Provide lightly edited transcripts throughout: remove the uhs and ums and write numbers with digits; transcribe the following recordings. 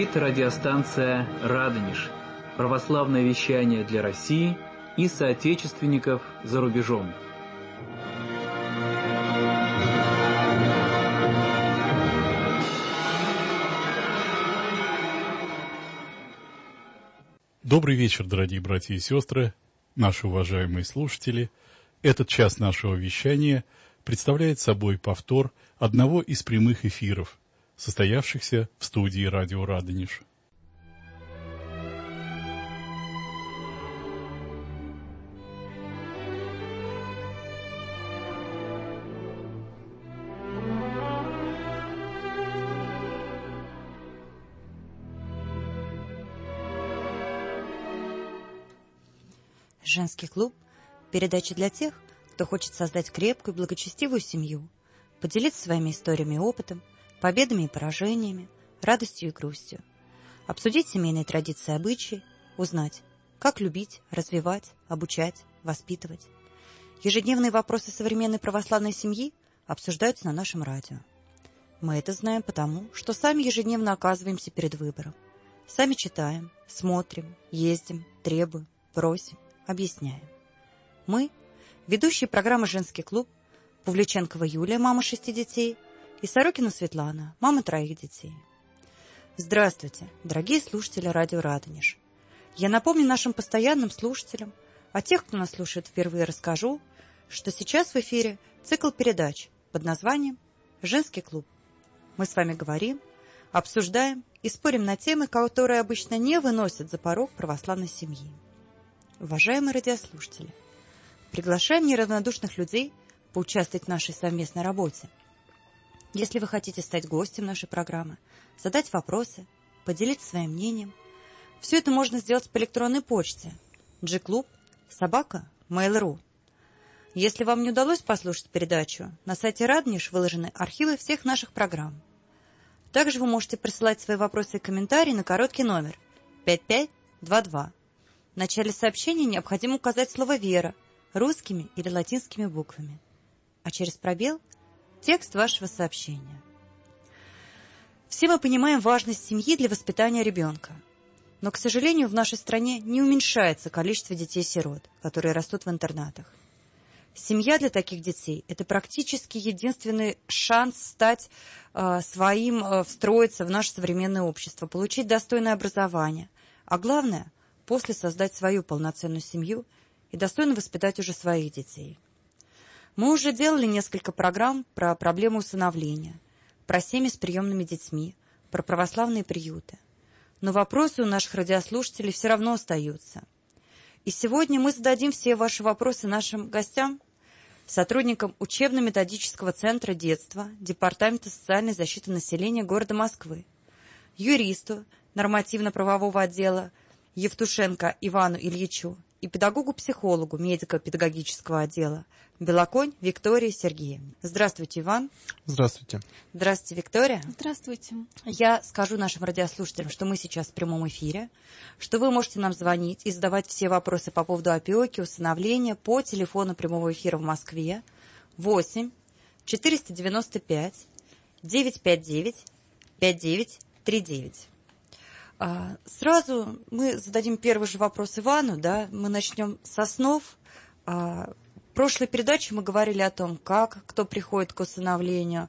Говорит радиостанция «Радонеж». Православное вещание для России и соотечественников за рубежом. Добрый вечер, дорогие братья и сестры, наши уважаемые слушатели. Этот час нашего вещания представляет собой повтор одного из прямых эфиров, состоявшихся в студии радио «Радонеж». Женский клуб – передача для тех, кто хочет создать крепкую, благочестивую семью, поделиться своими историями и опытом, победами и поражениями, радостью и грустью, обсудить семейные традиции и обычаи, узнать, как любить, развивать, обучать, воспитывать. Ежедневные вопросы современной православной семьи обсуждаются на нашем радио. Мы это знаем потому, что сами ежедневно оказываемся перед выбором. Сами читаем, смотрим, ездим, требуем, просим, объясняем. Мы – ведущие программы «Женский клуб», Павлюченкова Юлия, мама 6 детей, и Сорокина Светлана, мама 3 детей. Здравствуйте, дорогие слушатели радио «Радонеж». Я напомню нашим постоянным слушателям, а тех, кто нас слушает впервые, расскажу, что сейчас в эфире цикл передач под названием «Женский клуб». Мы с вами говорим, обсуждаем и спорим на темы, которые обычно не выносят за порог православной семьи. Уважаемые радиослушатели, приглашаем неравнодушных людей поучаствовать в нашей совместной работе. Если вы хотите стать гостем нашей программы, задать вопросы, поделиться своим мнением, все это можно сделать по электронной почте gklub@mail.ru. Если вам не удалось послушать передачу, на сайте Радонеж выложены архивы всех наших программ. Также вы можете присылать свои вопросы и комментарии на короткий номер 5522. В начале сообщения необходимо указать слово «вера» русскими или латинскими буквами, а через пробел – текст вашего сообщения. Все мы понимаем важность семьи для воспитания ребенка, но, к сожалению, в нашей стране не уменьшается количество детей-сирот, которые растут в интернатах. Семья для таких детей – это практически единственный шанс стать встроиться в наше современное общество, получить достойное образование, а главное – после создать свою полноценную семью и достойно воспитать уже своих детей. Мы уже делали несколько программ про проблему усыновления, про семьи с приемными детьми, про православные приюты. Но вопросы у наших радиослушателей все равно остаются. И сегодня мы зададим все ваши вопросы нашим гостям, сотрудникам учебно-методического центра детства Департамента социальной защиты населения города Москвы, юристу нормативно-правового отдела Евтушенко Ивану Ильичу и педагогу-психологу медико-педагогического отдела Белоконь Виктории Сергеевне. Здравствуйте, Иван. Здравствуйте. Здравствуйте, Виктория. Здравствуйте. Я скажу нашим радиослушателям, что мы сейчас в прямом эфире, что вы можете нам звонить и задавать все вопросы по поводу опеки, усыновления по телефону прямого эфира в Москве 8 495 959 5939. Сразу мы зададим первый же вопрос Ивану, да, мы начнем со снов. В прошлой передаче мы говорили о том, кто приходит к усыновлению,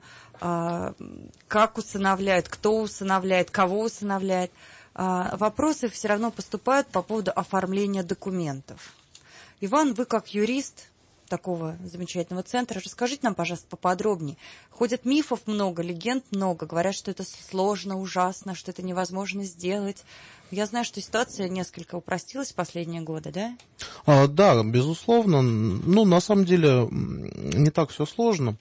как усыновляют, кто усыновляет, кого усыновляет. Вопросы все равно поступают по поводу оформления документов. Иван, вы как юрист такого замечательного центра, расскажите нам, пожалуйста, поподробнее. Ходят мифов много, легенд много, говорят, что это сложно, ужасно, что это невозможно сделать. Я знаю, что ситуация несколько упростилась в последние годы, да? Да, безусловно. На самом деле, не так все сложно.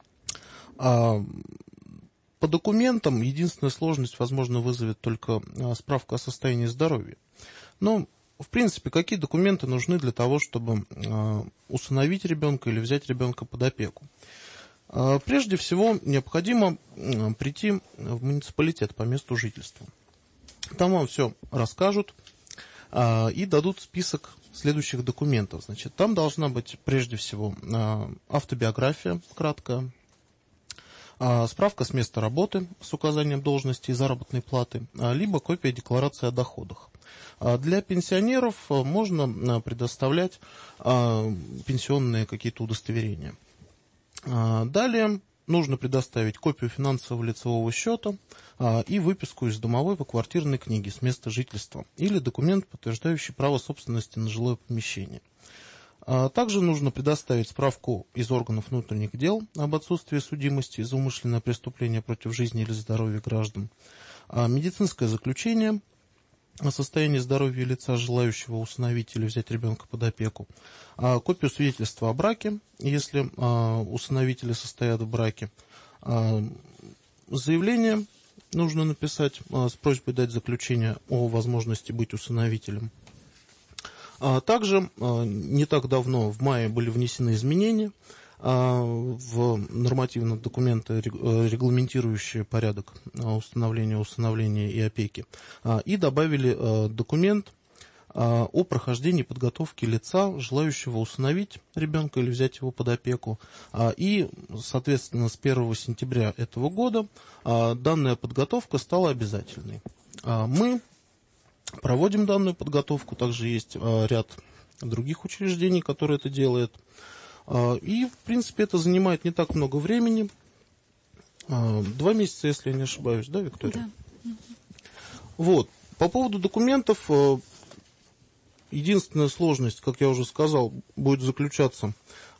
По документам единственная сложность, возможно, вызовет только справка о состоянии здоровья. Но в принципе, какие документы нужны для того, чтобы усыновить ребенка или взять ребенка под опеку? Прежде всего, необходимо прийти в муниципалитет по месту жительства. Там вам все расскажут и дадут список следующих документов. Значит, там должна быть прежде всего автобиография краткая, справка с места работы с указанием должности и заработной платы, либо копия декларации о доходах. Для пенсионеров можно предоставлять пенсионные какие-то удостоверения. Далее нужно предоставить копию финансового лицевого счета и выписку из домовой поквартирной книги с места жительства или документ, подтверждающий право собственности на жилое помещение. Также нужно предоставить справку из органов внутренних дел об отсутствии судимости за умышленное преступление против жизни или здоровья граждан, медицинское заключение о состоянии здоровья лица, желающего усыновить или взять ребенка под опеку, копию свидетельства о браке, если усыновители состоят в браке, заявление нужно написать с просьбой дать заключение о возможности быть усыновителем. Также не так давно, в мае, были внесены изменения в нормативные документы, регламентирующие порядок установления, усыновления и опеки, и добавили документ о прохождении подготовки лица, желающего усыновить ребенка или взять его под опеку. И, соответственно, с 1 сентября этого года данная подготовка стала обязательной. Мы проводим данную подготовку, также есть ряд других учреждений, которые это делают. И, в принципе, это занимает не так много времени. 2 месяца, если я не ошибаюсь, да, Виктория? Да. Вот. По поводу документов, единственная сложность, как я уже сказал, будет заключаться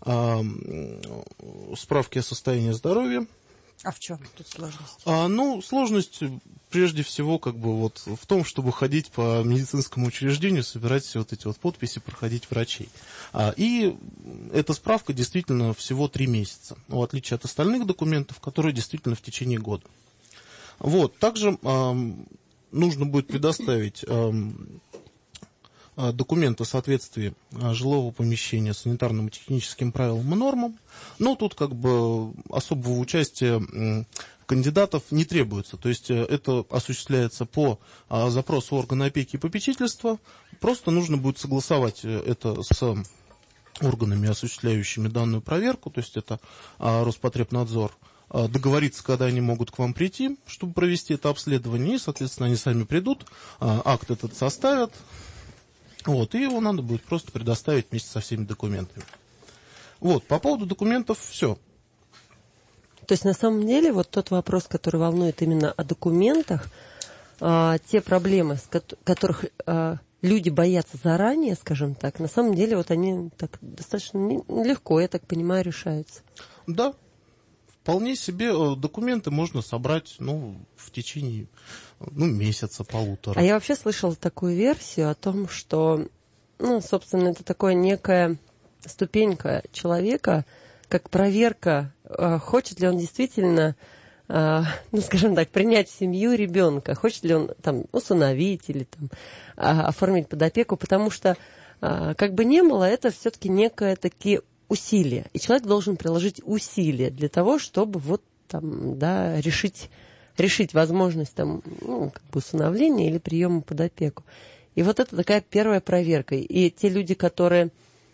в справке о состоянии здоровья. А в чем тут сложность? Сложность прежде всего в том, чтобы ходить по медицинскому учреждению, собирать все вот эти вот подписи, проходить врачей. И эта справка действительно всего 3 месяца, в отличие от остальных документов, которые действительно в течение года. Вот. Также нужно будет предоставить документы о соответствии жилого помещения санитарным и техническим правилам и нормам, но тут особого участия кандидатов не требуется. То есть это осуществляется по запросу органа опеки и попечительства. Просто нужно будет согласовать это с органами, осуществляющими данную проверку, то есть это Роспотребнадзор, договориться, когда они могут к вам прийти, чтобы провести это обследование, и, соответственно, они сами придут, акт этот составят. Вот, и его надо будет просто предоставить вместе со всеми документами. Вот, по поводу документов все. То есть, на самом деле, вот тот вопрос, который волнует именно о документах, те проблемы, которых люди боятся заранее, скажем так, на самом деле, вот они так достаточно легко, я так понимаю, решаются. Да, вполне себе документы можно собрать, в течение, месяца, полутора. А я вообще слышала такую версию о том, что, собственно, это такая некая ступенька человека, как проверка, хочет ли он действительно, скажем так, принять в семью ребенка, хочет ли он усыновить или оформить под опеку, потому что, как бы ни было, это все-таки некое такие усилия. И человек должен приложить усилия для того, чтобы решить возможность усыновления или приема под опеку. И вот это такая первая проверка. И те люди, которые,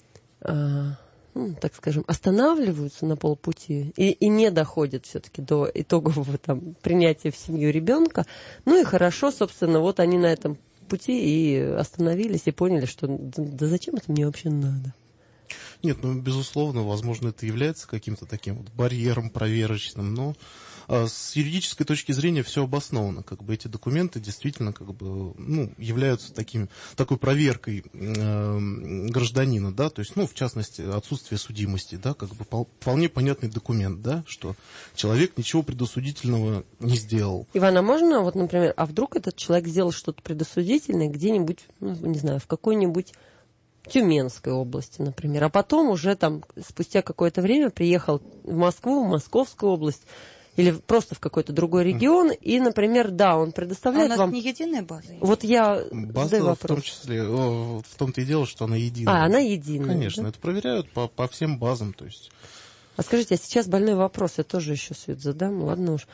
так скажем, останавливаются на полпути и не доходят все-таки до итогового принятия в семью ребенка, и хорошо, собственно, вот они на этом пути и остановились, и поняли, что да зачем это мне вообще надо? Нет, безусловно, возможно, это является каким-то таким барьером проверочным, но с юридической точки зрения все обосновано. Эти документы действительно являются такой проверкой гражданина, да, то есть, в частности, отсутствие судимости, да, вполне понятный документ, да, что человек ничего предосудительного не сделал. Иван, а можно, например, вдруг этот человек сделал что-то предосудительное где-нибудь, не знаю, в какой-нибудь Тюменской области, например, а потом уже спустя какое-то время приехал в Москву, в Московскую область или просто в какой-то другой регион, и, например, он предоставляет вам... у нас не единая база? Вот я база, задаю вопрос. В том числе, в том-то и дело, что она единая. Она единая. Конечно, да? это проверяют по всем базам, то есть. А скажите, сейчас больной вопрос, я тоже еще, Свет, задам, ладно уж.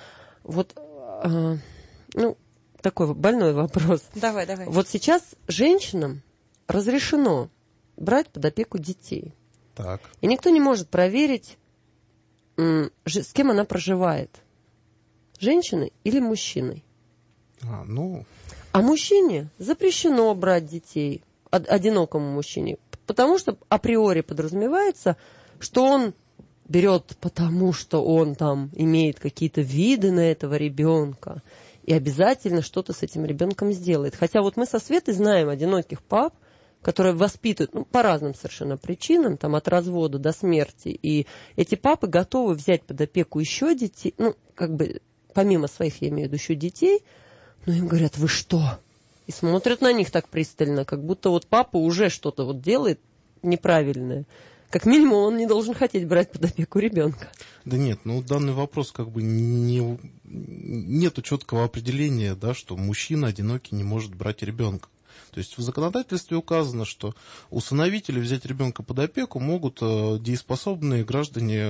Такой больной вопрос. Давай. Вот сейчас женщинам разрешено брать под опеку детей. Так. И никто не может проверить, с кем она проживает. Женщиной или мужчиной? А мужчине запрещено брать детей, одинокому мужчине, потому что априори подразумевается, что он берет, потому что он там имеет какие-то виды на этого ребенка и обязательно что-то с этим ребенком сделает. Хотя вот мы со Светой знаем одиноких пап, которые воспитывают по разным совершенно причинам, там, от развода до смерти. И эти папы готовы взять под опеку еще детей, помимо своих, я имею в виду, еще детей, но им говорят: вы что? И смотрят на них так пристально, как будто вот папа уже что-то вот делает неправильное. Как минимум, он не должен хотеть брать под опеку ребенка. Да нет, данный вопрос нету четкого определения, да, что мужчина одинокий не может брать ребенка. То есть в законодательстве указано, что усыновители взять ребенка под опеку могут дееспособные граждане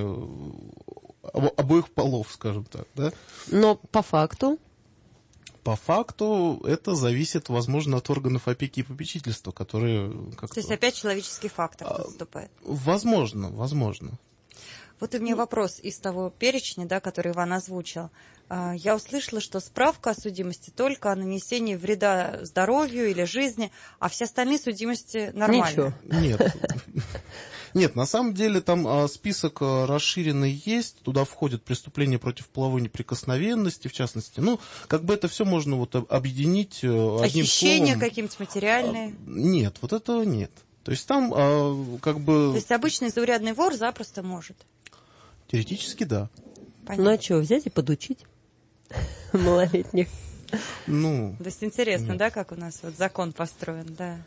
обоих полов, скажем так, да? Но по факту? По факту это зависит, возможно, от органов опеки и попечительства, которые как-то... То есть опять человеческий фактор наступает? Возможно. Вот у меня вопрос из того перечня, да, который Иван озвучил. Я услышала, что справка о судимости только о нанесении вреда здоровью или жизни, а все остальные судимости нормальные. Ничего. Нет, на самом деле там список расширенный есть, туда входят преступления против половой неприкосновенности, в частности. Это все можно объединить одним словом. Охищения какие-то материальные? Нет, вот этого нет. То есть там То есть обычный заурядный вор запросто может? Теоретически, да. Понятно. А что, взять и подучить малолетних? То есть интересно, да, как у нас вот закон построен, да.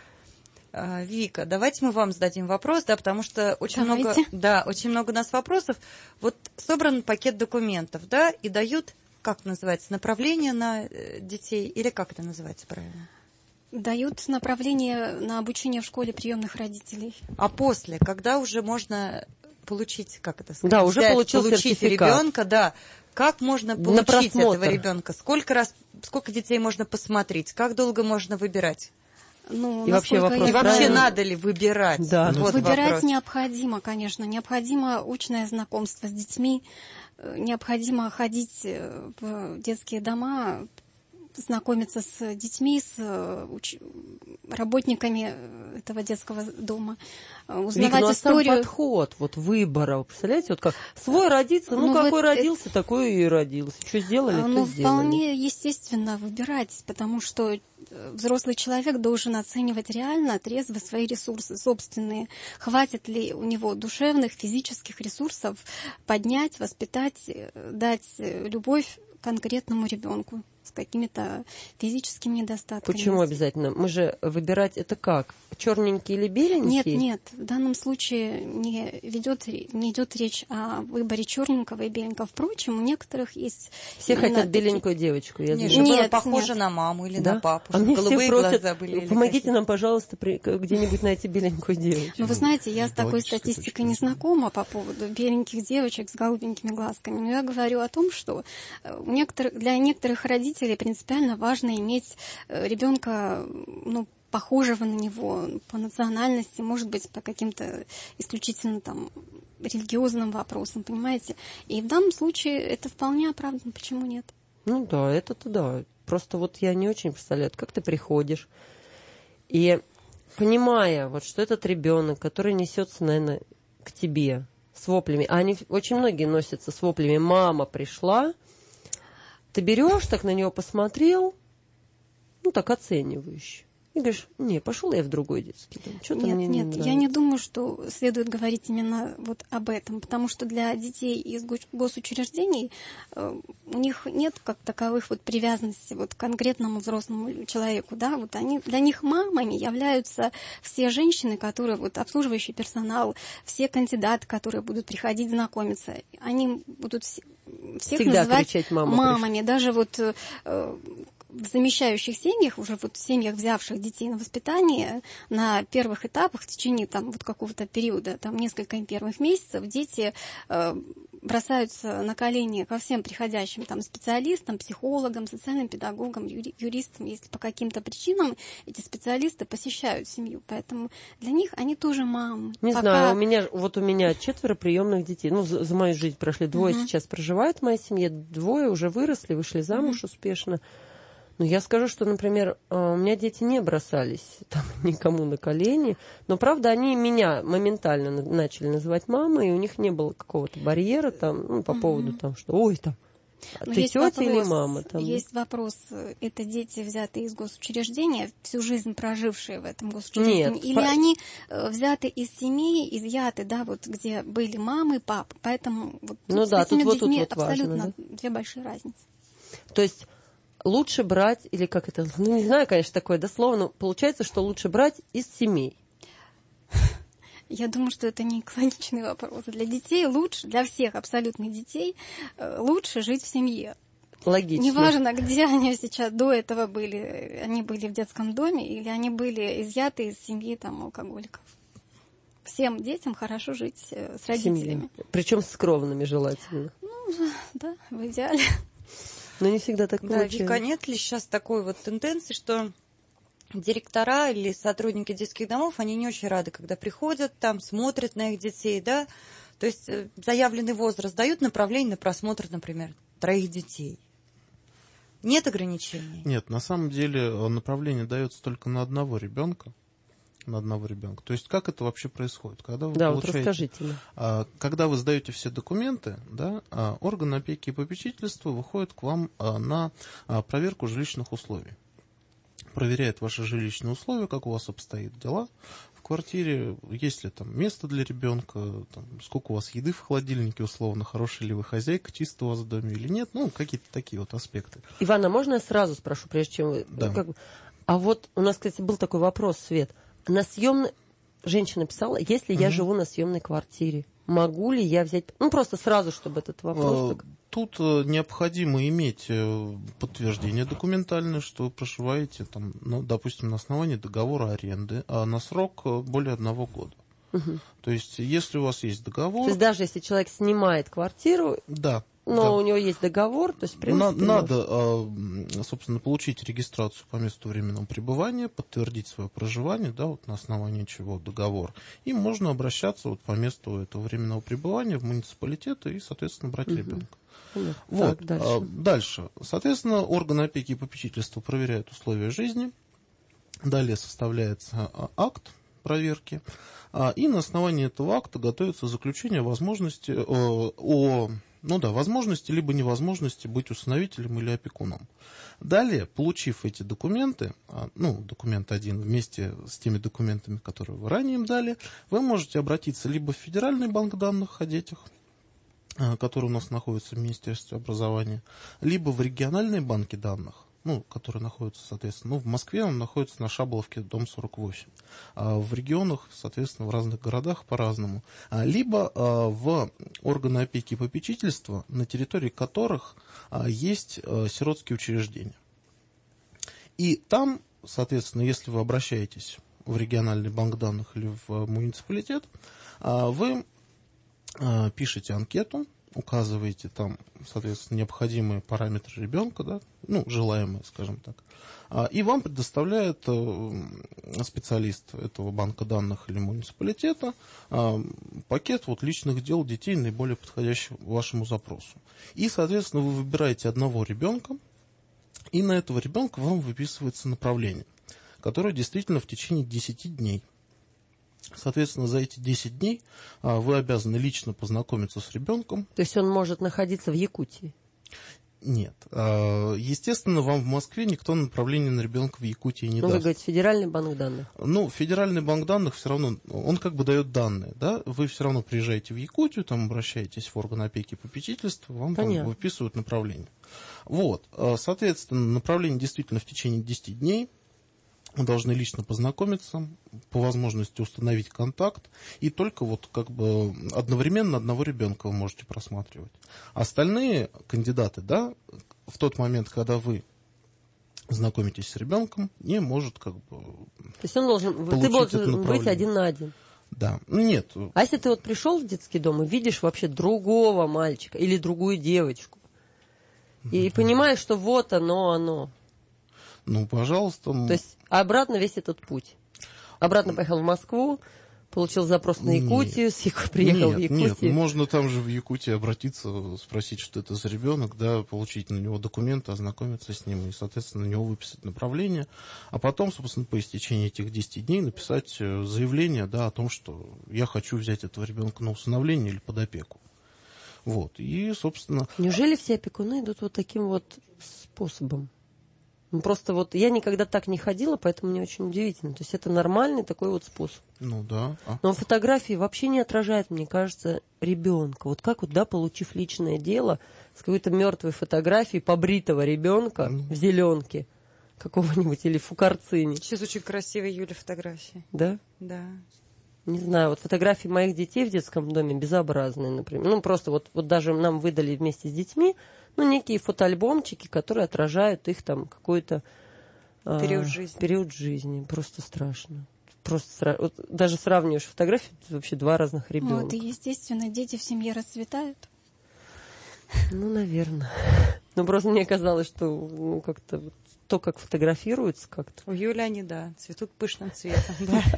Вика, давайте мы вам зададим вопрос, да, потому что очень много у нас вопросов. Вот собран пакет документов, да, и дают, как называется, направление на детей, или как это называется правильно? Дают направление на обучение в школе приемных родителей. А после, когда уже можно получить, как это сказать? Да, уже получить ребенка, да. Как можно получить этого ребенка? Сколько детей можно посмотреть? Как долго можно выбирать? И вообще надо ли выбирать? Да. Выбирать вопрос. Необходимо, конечно. Необходимо очное знакомство с детьми. Необходимо ходить в детские дома, знакомиться с детьми, с работниками этого детского дома, узнавать историю. Сам подход выбора, представляете, как свой родится, какой родился, такой и родился. Что сделали, то сделали. Вполне естественно выбирать, потому что взрослый человек должен оценивать реально, трезво свои ресурсы собственные. Хватит ли у него душевных, физических ресурсов поднять, воспитать, дать любовь конкретному ребенку с какими-то физическими недостатками. Почему обязательно? Мы же выбирать это как? Черненький или беленький? Нет. В данном случае не идет речь о выборе черненького и беленького. Впрочем, у некоторых есть... Все хотят беленькую девочку. Нет, похоже на маму или на папу. А мне голубые все просят, глаза были. Помогите нам, пожалуйста, где-нибудь найти беленькую девочку. Вы знаете, я с такой статистикой не знакома по поводу беленьких девочек с голубенькими глазками. Но я говорю о том, что для некоторых родителей принципиально важно иметь ребенка, похожего на него по национальности, может быть, по каким-то исключительно религиозным вопросам, понимаете? И в данном случае это вполне оправдано. Почему нет? Это-то да. Просто я не очень представляю, как ты приходишь и, понимая, что этот ребенок, который несется, наверное, к тебе с воплями, а они очень многие носятся с воплями: «Мама пришла», ты берешь, так на него посмотрел, так оценивающе. И говоришь: не, пошел я в другой детский дом. Что-то мне не нравится. Я не думаю, что следует говорить именно об этом, потому что для детей из госучреждений у них нет как таковых привязанностей к конкретному взрослому человеку, да, для них мамами являются все женщины, которые обслуживающий персонал, все кандидаты, которые будут приходить знакомиться, они будут всех всегда называть кричать: мамами, даже в замещающих семьях, уже вот в семьях, взявших детей на воспитание, на первых этапах, в течение там вот какого-то периода, там несколько первых месяцев, дети бросаются на колени ко всем приходящим там специалистам, психологам, социальным педагогам, юристам, если по каким-то причинам эти специалисты посещают семью. Поэтому для них они тоже мамы. Не знаю, у меня 4 приемных детей. Ну, за мою жизнь прошли 2 сейчас проживают в моей семье, 2 уже выросли, вышли замуж успешно. Ну, я скажу, что, например, у меня дети не бросались там никому на колени, но, правда, они меня моментально начали называть мамой, и у них не было какого-то барьера там, ну, по поводу там, что, ой, там, ты тетя или мама? Там, есть вопрос, это дети, взятые из госучреждения, всю жизнь прожившие в этом госучреждении? Нет. Или они взяты из семей, изъяты, да, вот где были мамы, папы, поэтому вот ну, да, с этими тут детьми вот абсолютно важно, да? 2 большие разницы. То есть лучше брать, или как это, ну, не знаю, конечно, такое дословно, получается, что лучше брать из семей. Я думаю, что это не экологичный вопрос. Для детей лучше, для всех абсолютно детей, лучше жить в семье. Логично. Неважно, где они сейчас до этого были. Они были в детском доме или они были изъяты из семьи там, алкоголиков. Всем детям хорошо жить с родителями. Причем с кровными желательно. Ну, да, в идеале. Но не всегда так получается. Вика, нет ли сейчас такой вот тенденции, что директора или сотрудники детских домов, они не очень рады, когда приходят там, смотрят на их детей, да? То есть заявленный возраст, дают направление на просмотр, например, 3 детей. Нет ограничений? Нет, на самом деле направление дается только на одного ребенка. То есть как это вообще происходит? Когда вы вот расскажите. Когда вы сдаете все документы, да, орган опеки и попечительства выходит к вам на проверку жилищных условий. Проверяет ваши жилищные условия, как у вас обстоят дела в квартире, есть ли там место для ребенка, там, сколько у вас еды в холодильнике, условно, хорошая ли вы хозяйка, чисто у вас в доме или нет, ну, какие-то такие вот аспекты. Ивана, можно я сразу спрошу, прежде чем вы... Да. А вот у нас, кстати, был такой вопрос, Свет. На съемной... Женщина писала, если я живу на съемной квартире, могу ли я взять... Ну, просто сразу, чтобы этот вопрос... Тут необходимо иметь подтверждение документальное, что вы проживаете, там, ну, допустим, на основании договора аренды, а на срок более 1 года. То есть, если у вас есть договор... То есть, даже если человек снимает квартиру... Да. Но у него есть договор, то есть, в принципе... Надо, собственно, получить регистрацию по месту временного пребывания, подтвердить свое проживание, да, вот на основании чего договор. И можно обращаться вот по месту этого временного пребывания в муниципалитет и, соответственно, брать ребенка. Вот. Так, дальше. Соответственно, органы опеки и попечительства проверяют условия жизни. Далее составляется акт проверки. И на основании этого акта готовится заключение возможности возможности либо невозможности быть усыновителем или опекуном. Далее, получив эти документы, документ 1 вместе с теми документами, которые вы ранее им дали, вы можете обратиться либо в Федеральный банк данных о детях, который у нас находится в Министерстве образования, либо в региональные банки данных, которые находятся, соответственно, в Москве он находится на Шаболовке, дом 48, а в регионах, соответственно, в разных городах по-разному, либо в органы опеки и попечительства, на территории которых есть сиротские учреждения. И там, соответственно, если вы обращаетесь в региональный банк данных или в муниципалитет, вы пишете анкету, указываете там, соответственно, необходимые параметры ребенка, да, желаемые, скажем так, и вам предоставляет специалист этого банка данных или муниципалитета пакет личных дел детей, наиболее подходящий вашему запросу. И, соответственно, вы выбираете одного ребенка, и на этого ребенка вам выписывается направление, которое действительно в течение 10 дней. Соответственно, за эти 10 дней вы обязаны лично познакомиться с ребенком. То есть он может находиться в Якутии? Нет. Естественно, вам в Москве никто направление на ребенка в Якутии не даст. Вы говорите, Федеральный банк данных? Федеральный банк данных все равно, он как бы дает данные, да? Вы все равно приезжаете в Якутию, там обращаетесь в орган опеки и попечительства, вам там выписывают направление. Соответственно, направление действительно в течение 10 дней. Вы должны лично познакомиться, по возможности установить контакт, и только одновременно одного ребенка вы можете просматривать. Остальные кандидаты, да, в тот момент, когда вы знакомитесь с ребенком, не может как бы... То есть он должен, ты должен быть один на один. Да, нет. А если ты вот пришел в детский дом и видишь вообще другого мальчика или другую девочку, и понимаешь, что вот оно. Ну, пожалуйста. То есть обратно весь этот путь. Обратно поехал в Москву, получил запрос на Якутию, приехал в Якутию. Нет, можно там же в Якутии обратиться, спросить, что это за ребенок, да, получить на него документы, ознакомиться с ним и, соответственно, на него выписать направление, а потом, собственно, по истечении этих 10 дней написать заявление, да, о том, что я хочу взять этого ребенка на усыновление или под опеку. Вот, и, собственно... Неужели все опекуны идут вот таким вот способом? Ну, просто вот я никогда так не ходила, поэтому мне очень удивительно. То есть это нормальный такой вот способ. Ну да. Но фотографии вообще не отражают, мне кажется, ребенка. Вот как вот, да, получив личное дело с какой-то мертвой фотографией побритого ребенка в зеленке какого-нибудь или фукарцине. Сейчас очень красивые, Юля, фотографии. Да? Да. Не знаю, вот фотографии моих детей в детском доме безобразные, например. Ну, просто вот даже нам выдали вместе с детьми, ну, некие фотоальбомчики, которые отражают их там какой-то период жизни. Просто страшно. Вот даже сравниваешь фотографии, это вообще два разных ребенка. Вот, и, естественно, дети в семье расцветают. Ну, наверное. Но просто мне казалось, что как-то то, как фотографируется как-то. У Юли они, да, цветут пышным цветом.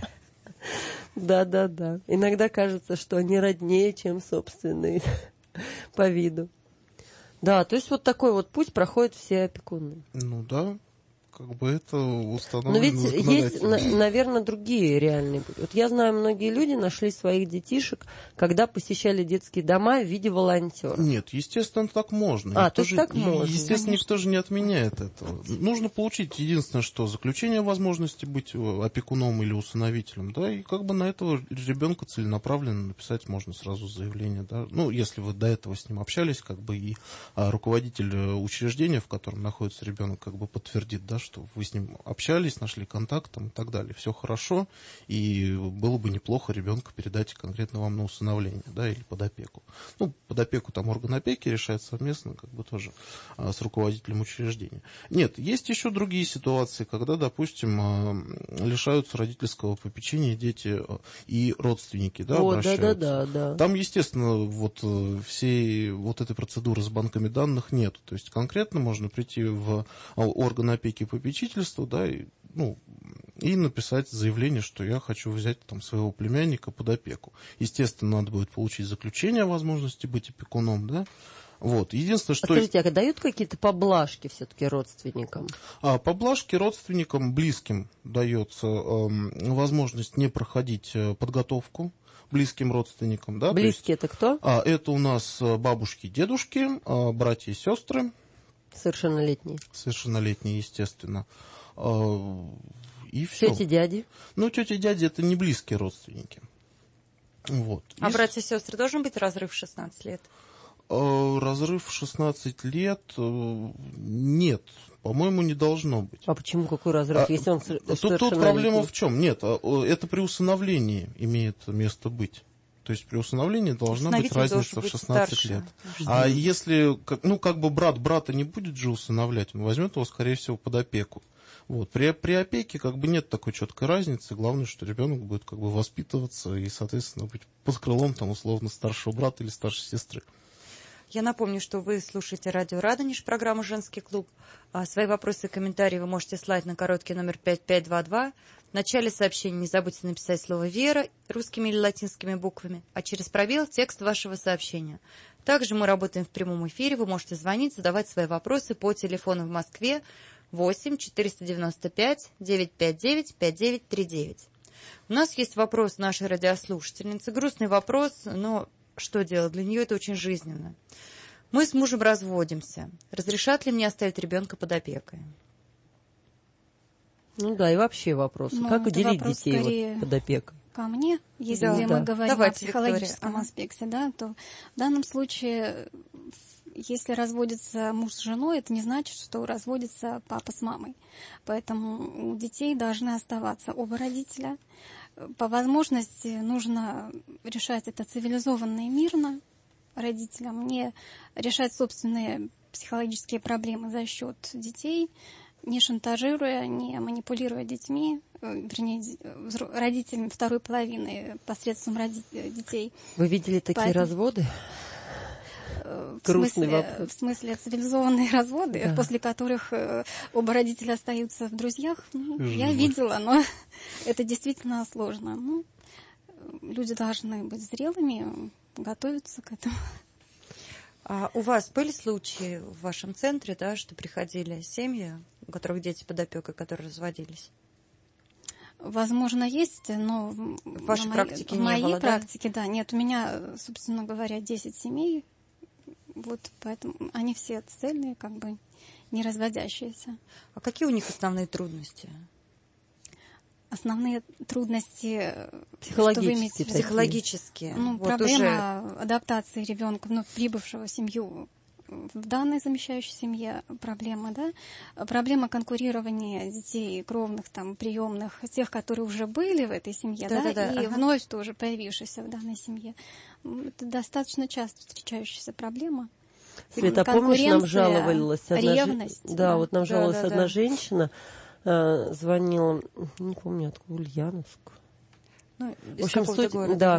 Да. Иногда кажется, что они роднее, чем собственные по виду. Да, то есть вот такой вот путь проходят все опекуны. Ну да, как бы это установлено. Но ведь есть, наверное, другие реальные пути. Вот я знаю, многие люди нашли своих детишек, когда посещали детские дома в виде волонтера. Нет, естественно, так можно. То есть так можно. Естественно, никто же не отменяет этого. Нужно получить единственное, что заключение о возможности быть опекуном или усыновителем, да, и как бы на этого ребенка целенаправленно написать можно сразу заявление, да. Ну, если вы до этого с ним общались, как бы и руководитель учреждения, в котором находится ребенок, как бы подтвердит, да, что вы с ним общались, нашли контакт там, и так далее. Все хорошо, и было бы неплохо ребенка передать конкретно вам на усыновление, да, или под опеку. Ну, под опеку там орган опеки решает совместно, как бы тоже с руководителем учреждения. Нет, есть еще другие ситуации, когда, допустим, лишаются родительского попечения дети и родственники, да, обращаются. Да. Там, естественно, вот всей вот этой процедуры с банками данных нет. То есть конкретно можно прийти в орган опеки и попечительства, да, и написать заявление, что я хочу взять там своего племянника под опеку. Естественно, надо будет получить заключение о возможности быть опекуном, да. Вот. Единственное, что... Скажите, а дают какие-то поблажки все-таки родственникам? Поблажки родственникам близким дается возможность не проходить подготовку близким родственникам, да. Близкие это кто? Это у нас бабушки, дедушки, братья и сестры. Совершеннолетние. Совершеннолетние, естественно. И все. Тети, дяди? Ну, тети, дяди это не близкие родственники. Вот. А братья и сестры должен быть разрыв в 16 лет? Разрыв в 16 лет нет. По-моему, не должно быть. А почему какой разрыв, если он совершеннолетний? Тут проблема в чем? Нет, это при усыновлении имеет место быть. То есть при усыновлении должна быть разница в 16 лет. А если, как бы брат брата не будет же усыновлять, он возьмет его, скорее всего, под опеку. Вот. При опеке как бы нет такой четкой разницы. Главное, что ребенок будет как бы воспитываться и, соответственно, быть под крылом там условно старшего брата или старшей сестры. Я напомню, что вы слушаете радио «Радонеж», программу «Женский клуб». Свои вопросы и комментарии вы можете слать на короткий номер 5522. В начале сообщения не забудьте написать слово «Вера» русскими или латинскими буквами, а через пробел текст вашего сообщения. Также мы работаем в прямом эфире. Вы можете звонить, задавать свои вопросы по телефону в Москве 8 495 959 5939. У нас есть вопрос нашей радиослушательницы. Грустный вопрос, но что делать? Для нее это очень жизненно. Мы с мужем разводимся. Разрешат ли мне оставить ребенка под опекой? Ну да, и вообще вопрос. Как уделить детей под опекой? Ко мне, если мы говорим о психологическом аспекте, да, то в данном случае, если разводится муж с женой, это не значит, что разводится папа с мамой. Поэтому у детей должны оставаться оба родителя. По возможности нужно решать это цивилизованно и мирно родителям, не решать собственные психологические проблемы за счет детей. не шантажируя, не манипулируя детьми, вернее, родителями второй половины посредством детей. Вы видели такие разводы? Грустный вопрос. В смысле цивилизованные разводы, да. После которых оба родителя остаются в друзьях. Я видела, но это действительно сложно. Люди должны быть зрелыми, готовиться к этому. А у вас были случаи в вашем центре, да, что приходили семьи, у которых дети под опекой, которые разводились? Возможно, есть, но в вашей практике не было, в моей практике, да, нет. У меня, собственно говоря, 10 семей, вот поэтому они все цельные, как бы не разводящиеся. А какие у них основные трудности? Основные трудности психологические. Вот проблема адаптации ребенка, прибывшего в семью, в данной замещающей семье проблема, да? Проблема конкурирования детей, кровных, приемных, тех, которые уже были в этой семье, и вновь тоже появившихся в данной семье. Это достаточно часто встречающаяся проблема. Света, помнишь, нам жаловалась одна ревность. Вот нам жаловалась одна женщина, звонила, не помню, откуда, Ульяновск. В общем, суть,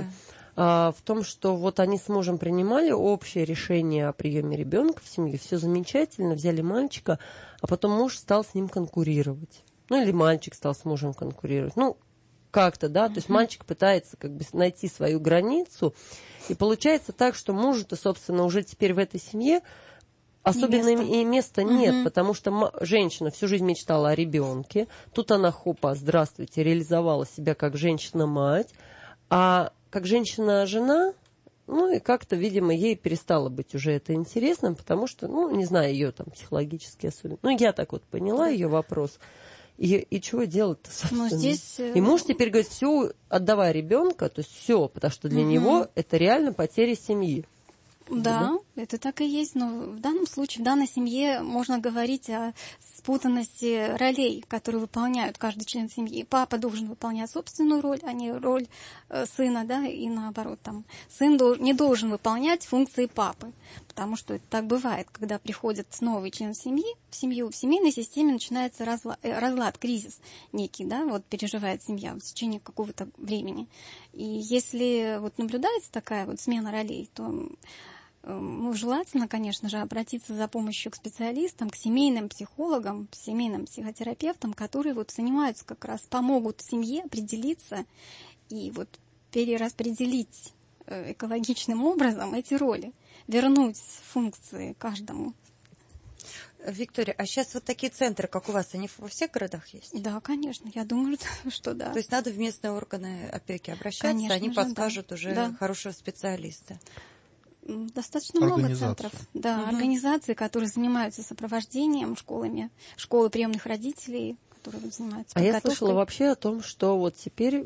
в том, что вот они с мужем принимали общее решение о приеме ребенка в семью, все замечательно, взяли мальчика, а потом муж стал с ним конкурировать. Или мальчик стал с мужем конкурировать. Как-то, да, то есть мальчик пытается как бы найти свою границу, и получается так, что мужу-то, собственно, уже теперь в этой семье особенно и места нет, потому что женщина всю жизнь мечтала о ребенке. Тут она, здравствуйте, реализовала себя как женщина-мать, а как женщина-жена, и как-то, видимо, ей перестало быть уже это интересным, потому что, не знаю, ее психологически особенно. Я так вот поняла ее вопрос. И чего делать-то, собственно? Здесь... И муж теперь говорит, все, отдавай ребенка, то есть все, потому что для него это реально потеря семьи. Да, это так и есть, но в данном случае, в данной семье можно говорить о спутанности ролей, которые выполняют каждый член семьи. Папа должен выполнять собственную роль, а не роль сына, да, и наоборот. Сын не должен выполнять функции папы, потому что это так бывает, когда приходит новый член семьи, в семейной системе начинается разлад, кризис некий, да, переживает семья в течение какого-то времени. И если наблюдается такая смена ролей, то желательно, конечно же, обратиться за помощью к специалистам, к семейным психологам, семейным психотерапевтам, которые занимаются как раз, помогут семье определиться и перераспределить экологичным образом эти роли, вернуть функции каждому. Виктория, а сейчас такие центры, как у вас, они во всех городах есть? Да, конечно, я думаю, что да. То есть надо в местные органы опеки обращаться, конечно, они подскажут уже хорошего специалиста. Достаточно много центров. Да, организаций, которые занимаются сопровождением школы приемных родителей, которые занимаются подготовкой. Я слышала вообще о том, что теперь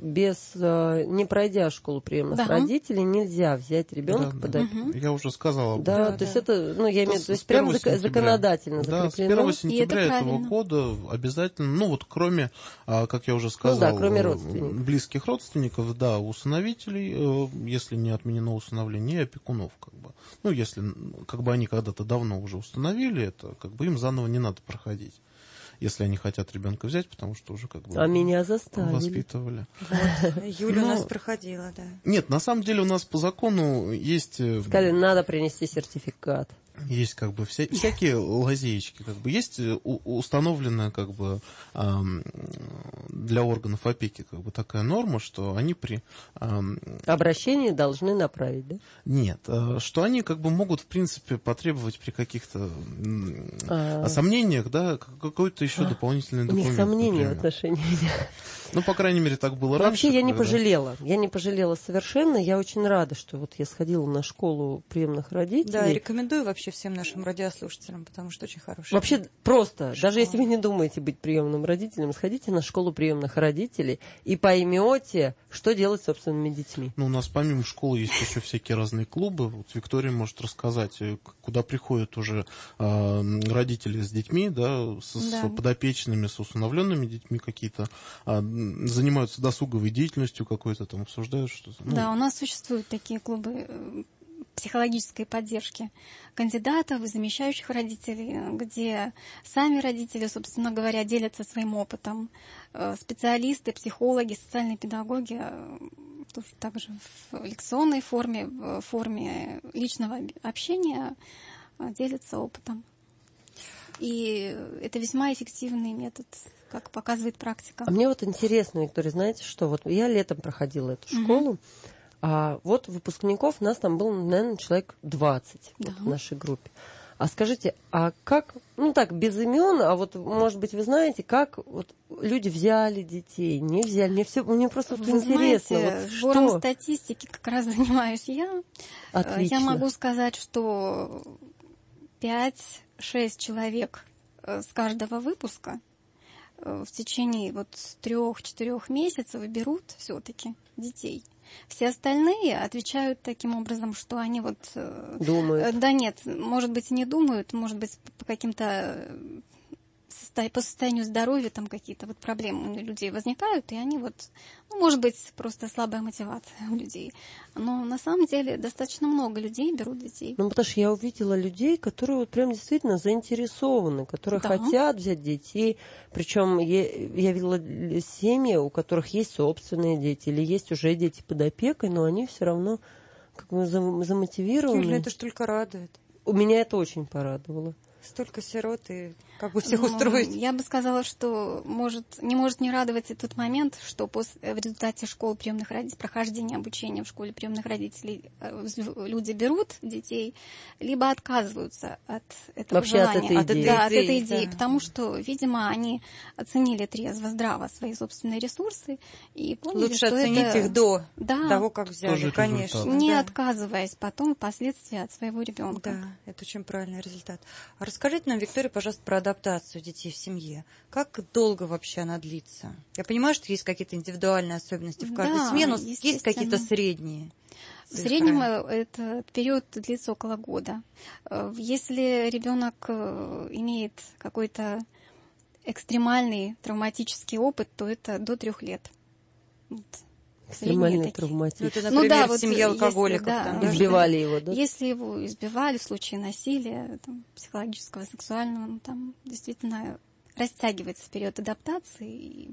не пройдя школу приемных родителей, нельзя взять ребенка под опеку. Я уже сказала. То есть это, я имею в виду, прямо законодательно закреплено. Да, с 1 сентября этого года обязательно, кроме, как я уже сказал, кроме близких родственников, усыновителей, если не отменено усыновление, и опекунов, если они когда-то давно уже установили это, им заново не надо проходить, если они хотят ребенка взять, потому что уже меня заставили. Воспитывали. Юля у нас проходила, да. Нет, на самом деле у нас по закону есть... Сказали, надо принести сертификат. Есть всякие лазеечки, есть установленная для органов опеки такая норма, что они при обращении должны направить, да? Нет, что они могут в принципе потребовать при каких-то сомнениях, да, какой-то еще дополнительный документ. У них сомнения в отношении меня. По крайней мере, так было раньше. Вообще я не пожалела. Я не пожалела совершенно. Я очень рада, что я сходила на школу приемных родителей. Да, рекомендую вообще всем нашим радиослушателям, потому что очень хорошая. Вообще просто, даже если вы не думаете быть приемным родителем, сходите на школу приемных родителей и поймете, что делать с собственными детьми. У нас помимо школы есть еще всякие разные клубы. Виктория может рассказать, куда приходят уже родители с детьми, с подопечными, с усыновленными детьми какие-то, занимаются досуговой деятельностью какой-то, обсуждают что-то. Да, у нас существуют такие клубы психологической поддержки кандидатов и замещающих родителей, где сами родители, собственно говоря, делятся своим опытом. Специалисты, психологи, социальные педагоги также в лекционной форме, в форме личного общения делятся опытом. И это весьма эффективный метод, как показывает практика. А мне вот интересно, Виктория, знаете что? Вот я летом проходила эту школу, а вот выпускников у нас там было, наверное, человек 20 вот в нашей группе. А скажите, а как, ну так, без имен, а вот, может быть, вы знаете, как вот люди взяли детей, не взяли, мне просто вот интересно. Знаете, вот сбором что? статистики как раз занимаюсь я. Отлично. Я могу сказать, что 5-6 человек с каждого выпуска в течение вот 3-4 месяцев берут все-таки детей. Все остальные отвечают таким образом, что они вот... Думают. Да нет, может быть, не думают, может быть, по каким-то... По состоянию здоровья там какие-то вот проблемы у людей возникают, и они вот... Ну, может быть, просто слабая мотивация у людей. Но на самом деле достаточно много людей берут детей. Ну, потому что я увидела людей, которые вот прям действительно заинтересованы, которые хотят взять детей. Причем я видела семьи, у которых есть собственные дети или есть уже дети под опекой, но они все равно как бы замотивированы. Юля, это ж только радует. У меня это очень порадовало. Столько сирот, и как бы всех устроить. Я бы сказала, что не может не радовать и тот момент, что в результате школ приемных родителей, прохождения обучения в школе приемных родителей люди берут детей, либо отказываются от этого вообще желания. От этой идеи. Потому что, видимо, они оценили трезво, здраво свои собственные ресурсы и поняли, Лучше что оценить это... их до Да. того, как взяли, Тоже конечно. результат. Не Да. отказываясь потом впоследствии от своего ребенка. Да, это очень правильный результат. А расскажите нам, Виктория, пожалуйста, про адаптацию детей в семье. Как долго вообще она длится? Я понимаю, что есть какие-то индивидуальные особенности в каждой Да, семье, но есть естественно. какие-то средние? В среднем этот период длится около года. Если ребенок имеет какой-то экстремальный травматический опыт, то это до 3 лет. Вот. Экстремальный такие. травматизм. Ну, это, например, в семье если, алкоголиков. да, там, да, Избивали его, да? Если его избивали в случае насилия, там, психологического, сексуального, ну, там действительно растягивается период адаптации.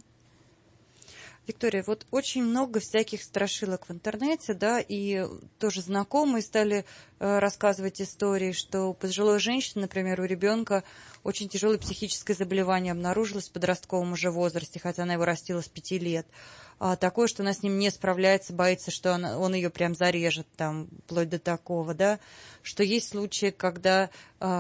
Виктория, вот очень много всяких страшилок в интернете, да, и тоже знакомые стали рассказывать истории, что у пожилой женщины, например, у ребенка очень тяжелое психическое заболевание обнаружилось в подростковом уже возрасте, хотя она его растила с 5 лет. Такое, что она с ним не справляется, боится, что он ее прям зарежет, там, вплоть до такого, да, что есть случаи, когда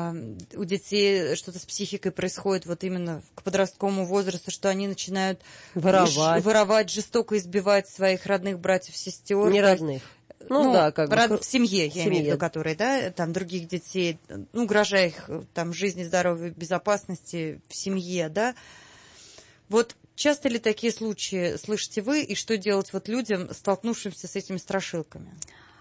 у детей что-то с психикой происходит вот именно к подростковому возрасту, что они начинают воровать, жестоко избивать своих родных братьев, сестер. Не родных. Ну да, как бы. В семье, я имею в виду, которые, да, там, других детей, ну, угрожая их, там, жизни, здоровью, безопасности в семье, да. Вот часто ли такие случаи слышите вы, и что делать вот людям, столкнувшимся с этими страшилками?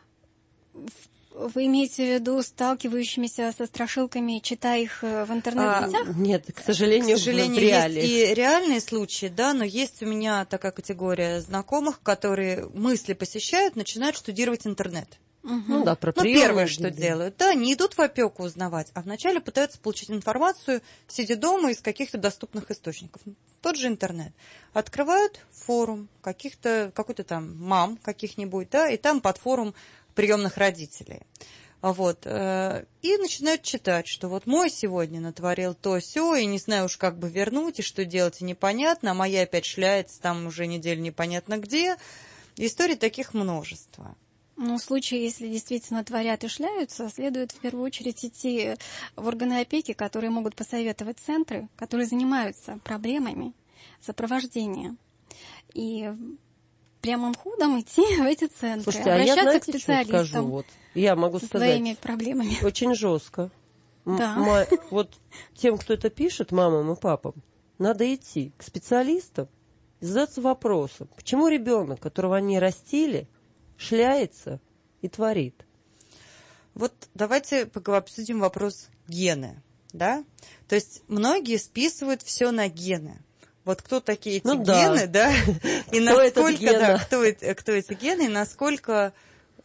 Вы имеете в виду сталкивающимися со страшилками, читая их в интернет-сетях? Нет, к сожалению, в реалиях. Есть и реальные случаи, да, но есть у меня такая категория знакомых, которые мысли посещают, начинают штудировать интернет. Ну да, про первое, что делают, да, не идут в опеку узнавать, а вначале пытаются получить информацию, сидя дома, из каких-то доступных источников. Тот же интернет. Открывают форум какой-то там мам каких-нибудь, да, и там под форум приемных родителей. Вот. И начинают читать, что вот мой сегодня натворил то-сё, и не знаю уж, как бы вернуть, и что делать, и непонятно, а моя опять шляется там уже неделю непонятно где. Историй таких множество. Ну, в случае, если действительно творят и шляются, следует в первую очередь идти в органы опеки, которые могут посоветовать центры, которые занимаются проблемами сопровождения. И прямым ходом идти в эти центры, слушайте, обращаться к специалистам скажу, я могу сказать, своими проблемами. Очень жестко. Да. Вот тем, кто это пишет, мамам и папам, надо идти к специалистам и задаться вопросом, почему ребенок, которого они растили, шляется и творит. Вот давайте обсудим вопрос гены, да? То есть многие списывают все на гены. Вот кто такие эти гены, да? И насколько, кто эти гены, и насколько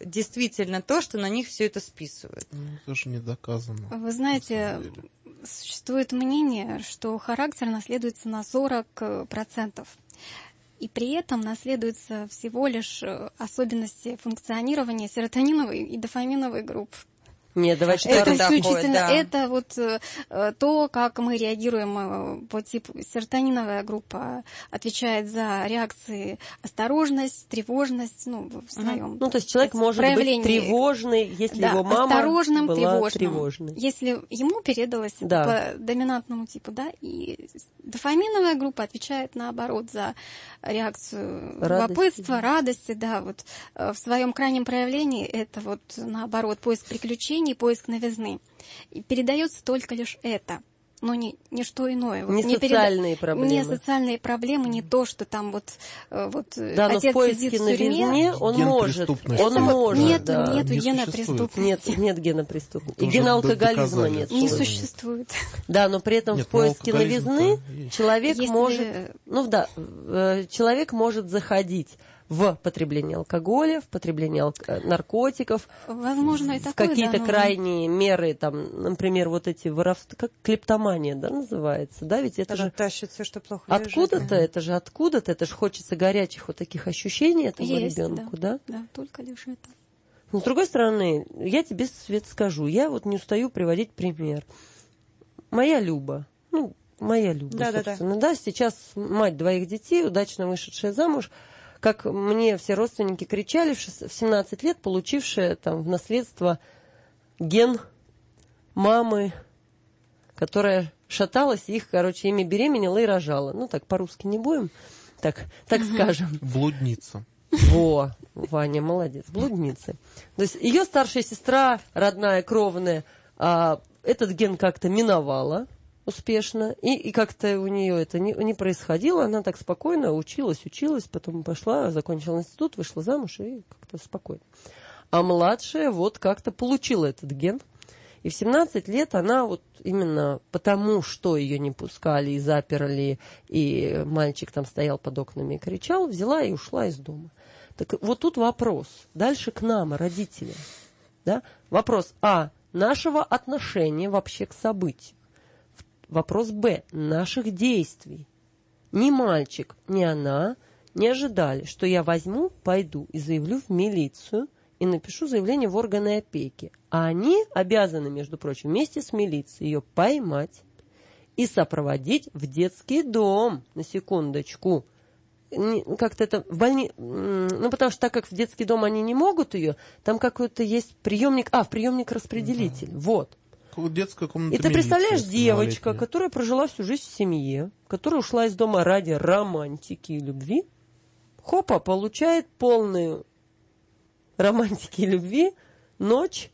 действительно то, что на них все это списывают. Ну, это же не доказано. Вы знаете, существует мнение, что характер наследуется на 40%. И при этом наследуются всего лишь особенности функционирования серотониновой и дофаминовой групп. Нет, давайте Это такое, исключительно, да. это вот то, как мы реагируем по типу. Серотониновая группа отвечает за реакции осторожность, тревожность, ну, в своем. Ну, то есть человек может быть тревожный, если да, его мама осторожным, была тревожной. Если ему передалось да. по доминантному типу, да, и дофаминовая группа отвечает наоборот за реакцию любопытства, радости, да, вот в своем крайнем проявлении это вот наоборот поиск приключений, поиск новизны. И передается только лишь это, но не что иное. Не социальные проблемы. Не социальные проблемы, не то, что там вот да, отец но в поиске сидит в тюрьме. новизны он может. Нету гена преступности. Нет гена преступности. И гена алкоголизма нет. Не существует. Да, но при этом в поиске новизны человек может... человек может заходить в потребление алкоголя, в потребление наркотиков, возможно, и в такое, какие-то крайние меры, там, например, вот эти воровства, как клептомания, да, называется, да, ведь это же тащит все, что плохо откуда-то, это же хочется горячих вот таких ощущений этому ребенку, да? Да, только лишь это. Но с другой стороны, я тебе, Свет, скажу, я вот не устаю приводить пример. Моя Люба, собственно, да, сейчас мать 2 детей, удачно вышедшая замуж, как мне все родственники кричали, в 17 лет получившая там в наследство ген мамы, которая шаталась, их, ими беременела и рожала. Ну, так по-русски не будем, так скажем. Блудница. Во, Ваня, молодец, блудница. То есть ее старшая сестра, родная, кровная, этот ген как-то миновала успешно, и как-то у нее это не происходило, она так спокойно училась, потом пошла, закончила институт, вышла замуж и как-то спокойно. А младшая вот как-то получила этот ген, и в 17 лет она вот именно потому, что ее не пускали и заперли, и мальчик там стоял под окнами и кричал, взяла и ушла из дома. Так вот тут вопрос, дальше к нам, родителям, да? Вопрос нашего отношения вообще к событию. Вопрос Б. Наших действий. Ни мальчик, ни она не ожидали, что я возьму, пойду и заявлю в милицию и напишу заявление в органы опеки. А они обязаны, между прочим, вместе с милицией ее поймать и сопроводить в детский дом, на секундочку. Как-то это в больнице, потому что так как в детский дом они не могут ее, там какой-то есть приемник, приемник-распределитель, вот. Детская комната. И ты представляешь, девочка, которая прожила всю жизнь в семье, которая ушла из дома ради романтики и любви, получает полную романтики и любви, ночь,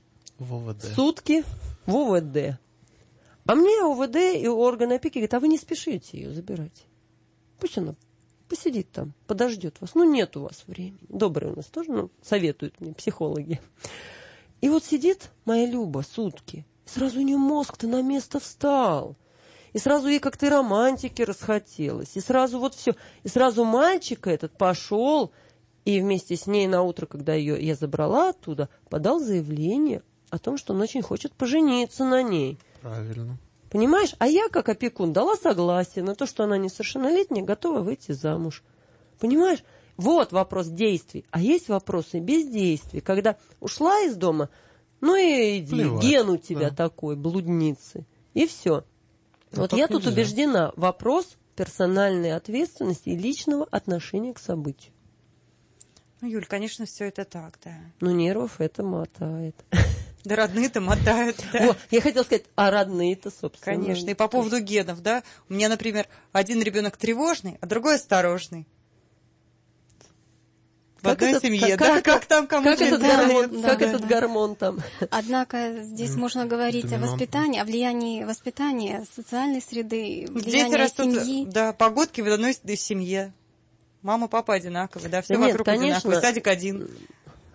сутки в ОВД. А мне ОВД и органы опеки говорят, а вы не спешите ее забирать. Пусть она посидит там, подождет вас. Нет у вас времени. Добрые у нас тоже, советуют мне психологи. И вот сидит моя Люба сутки. Сразу у нее мозг-то на место встал. И сразу ей как-то и романтики расхотелось. И сразу вот все. И сразу мальчика этот пошел. И вместе с ней на утро, когда я забрала оттуда, подал заявление о том, что он очень хочет пожениться на ней. Правильно. Понимаешь? А я, как опекун, дала согласие на то, что она несовершеннолетняя, готова выйти замуж. Понимаешь? Вот вопрос действий. А есть вопросы бездействий. Когда ушла из дома... и иди, ген у тебя такой, блудницы. И все. Вот я тут убеждена. Вопрос персональной ответственности и личного отношения к событию. Юль, конечно, все это так, да. Нервов это мотает. Да родные-то мотают, да. Я хотела сказать, а родные-то, собственно. Конечно. И по поводу генов, да. У меня, например, один ребенок тревожный, а другой осторожный. В одной семье, да, как там кому-то как этот гормон там. Однако здесь можно говорить о воспитании, о влиянии воспитания, социальной среды, влиянии семьи. Да, погодки в одной семье. Мама, папа одинаковые, да, все вокруг одинаковые, садик один.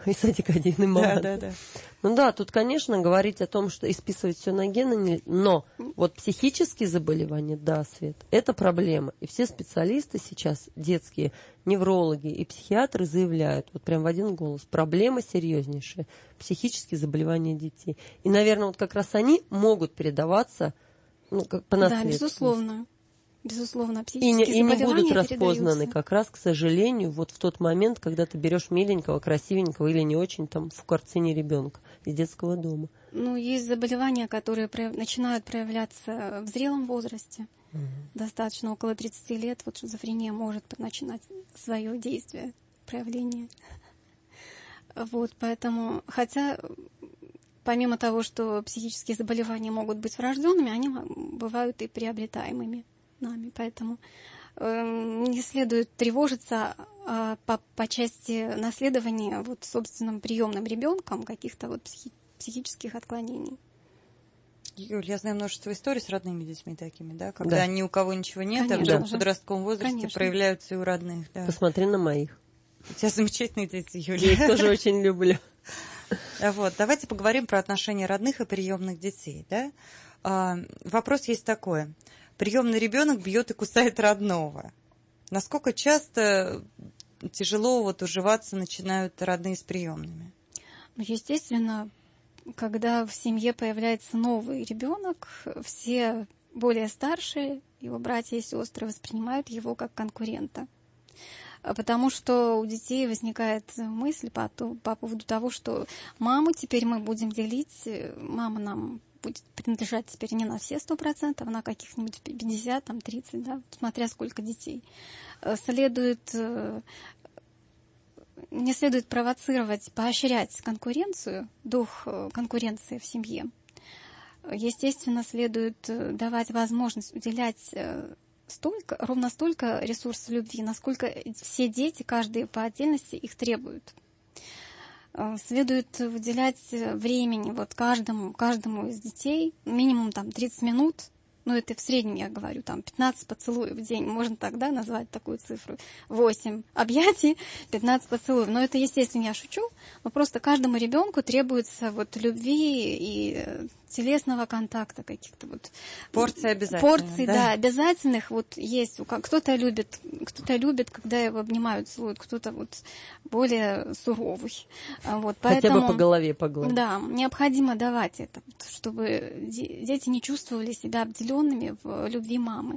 И садик один, и мама. Да. Ну да, тут, конечно, говорить о том, что и списывать все на гены, но вот психические заболевания, да, Свет, это проблема. И все специалисты сейчас, детские неврологи и психиатры заявляют, вот прям в один голос, проблема серьезнейшая, психические заболевания детей. И, наверное, вот как раз они могут передаваться, ну, как по наследству. Да, безусловно. Безусловно, И психические не будут заболевания распознаны как раз, к сожалению, вот в тот момент, когда ты берешь миленького, красивенького или не очень там в картине ребенка из детского дома. Ну, есть заболевания, которые начинают проявляться в зрелом возрасте. Достаточно около 30 лет, вот шизофрения может начинать свое действие, проявление. Вот, поэтому, хотя, помимо того, что психические заболевания могут быть врожденными, они бывают и приобретаемыми нами, поэтому не следует тревожиться по части наследования вот собственным приемным ребенком каких-то вот психических отклонений. Юль, я знаю множество историй с родными детьми такими, да, когда Да. ни у кого ничего нет, Конечно, а вдруг да. в подростковом возрасте Конечно. проявляются и у родных. Да. Посмотри на моих. У тебя замечательные дети, Я Юля. их тоже очень люблю. Вот, давайте поговорим про отношения родных и приемных детей. Да? Вопрос есть такой. Приемный ребенок бьет и кусает родного. Насколько часто тяжело вот уживаться начинают родные с приемными? Ну, естественно, когда в семье появляется новый ребенок, все более старшие, его братья и сестры воспринимают его как конкурента. Потому что у детей возникает мысль по поводу того, что маму теперь мы будем делить, мама нам будет принадлежать теперь не на все 100%, а на каких-нибудь 50, там, 30, да, смотря сколько детей. Не следует провоцировать, поощрять конкуренцию, дух конкуренции в семье. Естественно, следует давать возможность уделять ровно столько ресурсов любви, насколько все дети, каждый по отдельности, их требуют. Следует выделять времени вот каждому из детей, минимум там 30 минут, ну это в среднем я говорю, там 15 поцелуев в день, можно тогда назвать такую цифру, 8 объятий, 15 поцелуев. Но это, естественно, я шучу, но просто каждому ребенку требуется вот любви и телесного контакта каких-то вот. Порции обязательно. Порции, да, обязательных вот есть. Кто-то любит, когда его обнимают, целуют, кто-то вот более суровый. Вот, поэтому, хотя бы по голове погладить. Да, необходимо давать это, чтобы дети не чувствовали себя обделенными в любви мамы.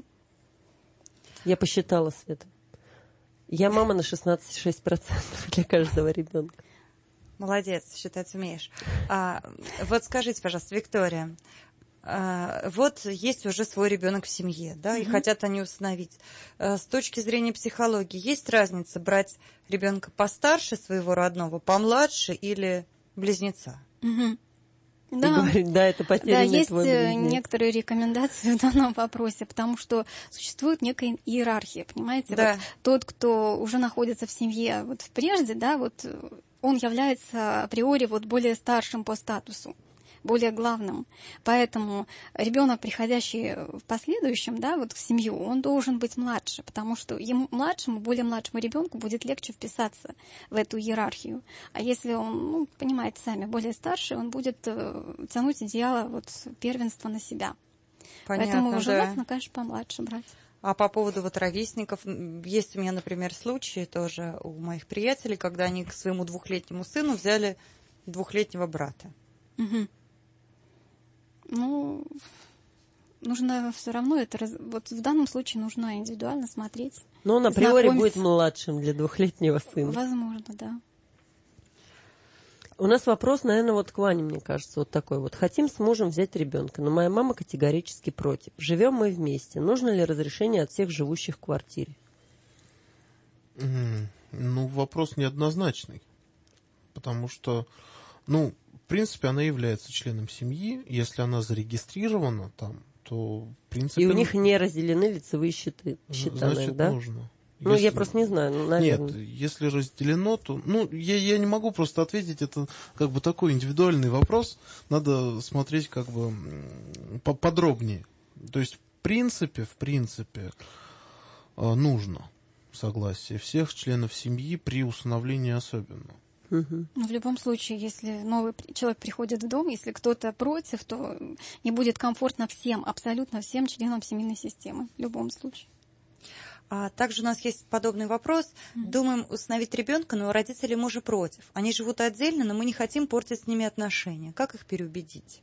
Я посчитала, Света. Я мама на 16,6% для каждого ребенка. Молодец, считать умеешь. Вот скажите, пожалуйста, Виктория, вот есть уже свой ребенок в семье, да, и хотят они усыновить. С точки зрения психологии, есть разница брать ребенка постарше своего родного, помладше или близнеца? Да. Говорить, да, это потерянный есть твой близнец. некоторые рекомендации в данном вопросе, потому что существует некая иерархия, понимаете? Да. Вот тот, кто уже находится в семье вот прежде, да, вот он является априори вот более старшим по статусу, более главным. Поэтому ребенок, приходящий в последующем, да, вот в семью, он должен быть младше, потому что более младшему ребенку будет легче вписаться в эту иерархию. А если он, понимаете сами, более старший, он будет тянуть идеалы вот первенства на себя. Понятно, поэтому желательно, да. конечно, помладше брать. А по поводу вот ровесников, есть у меня, например, случаи тоже у моих приятелей, когда они к своему 2-летнему сыну взяли 2-летнего брата. Ну, нужно все равно вот в данном случае нужно индивидуально смотреть. Но он априори будет младшим для 2-летнего сына. Возможно, да. У нас вопрос, наверное, вот к Ване, мне кажется, вот такой вот. Хотим с мужем взять ребенка, но моя мама категорически против. Живем мы вместе. Нужно ли разрешение от всех живущих в квартире? Ну, вопрос неоднозначный. Потому что, в принципе, она является членом семьи. Если она зарегистрирована там, то, в принципе... И у них не разделены лицевые счета, значит, да? нужно. Я просто не знаю, наверное. Нет, если разделено, то... я не могу просто ответить, это как бы такой индивидуальный вопрос. Надо смотреть как бы поподробнее. То есть, в принципе, нужно согласие всех членов семьи при усыновлении особенно. Мгм. Но в любом случае, если новый человек приходит в дом, если кто-то против, то не будет комфортно всем, абсолютно всем членам семейной системы в любом случае. А также у нас есть подобный вопрос. Думаем усыновить ребенка, но родители мужа против. Они живут отдельно, но мы не хотим портить с ними отношения. Как их переубедить?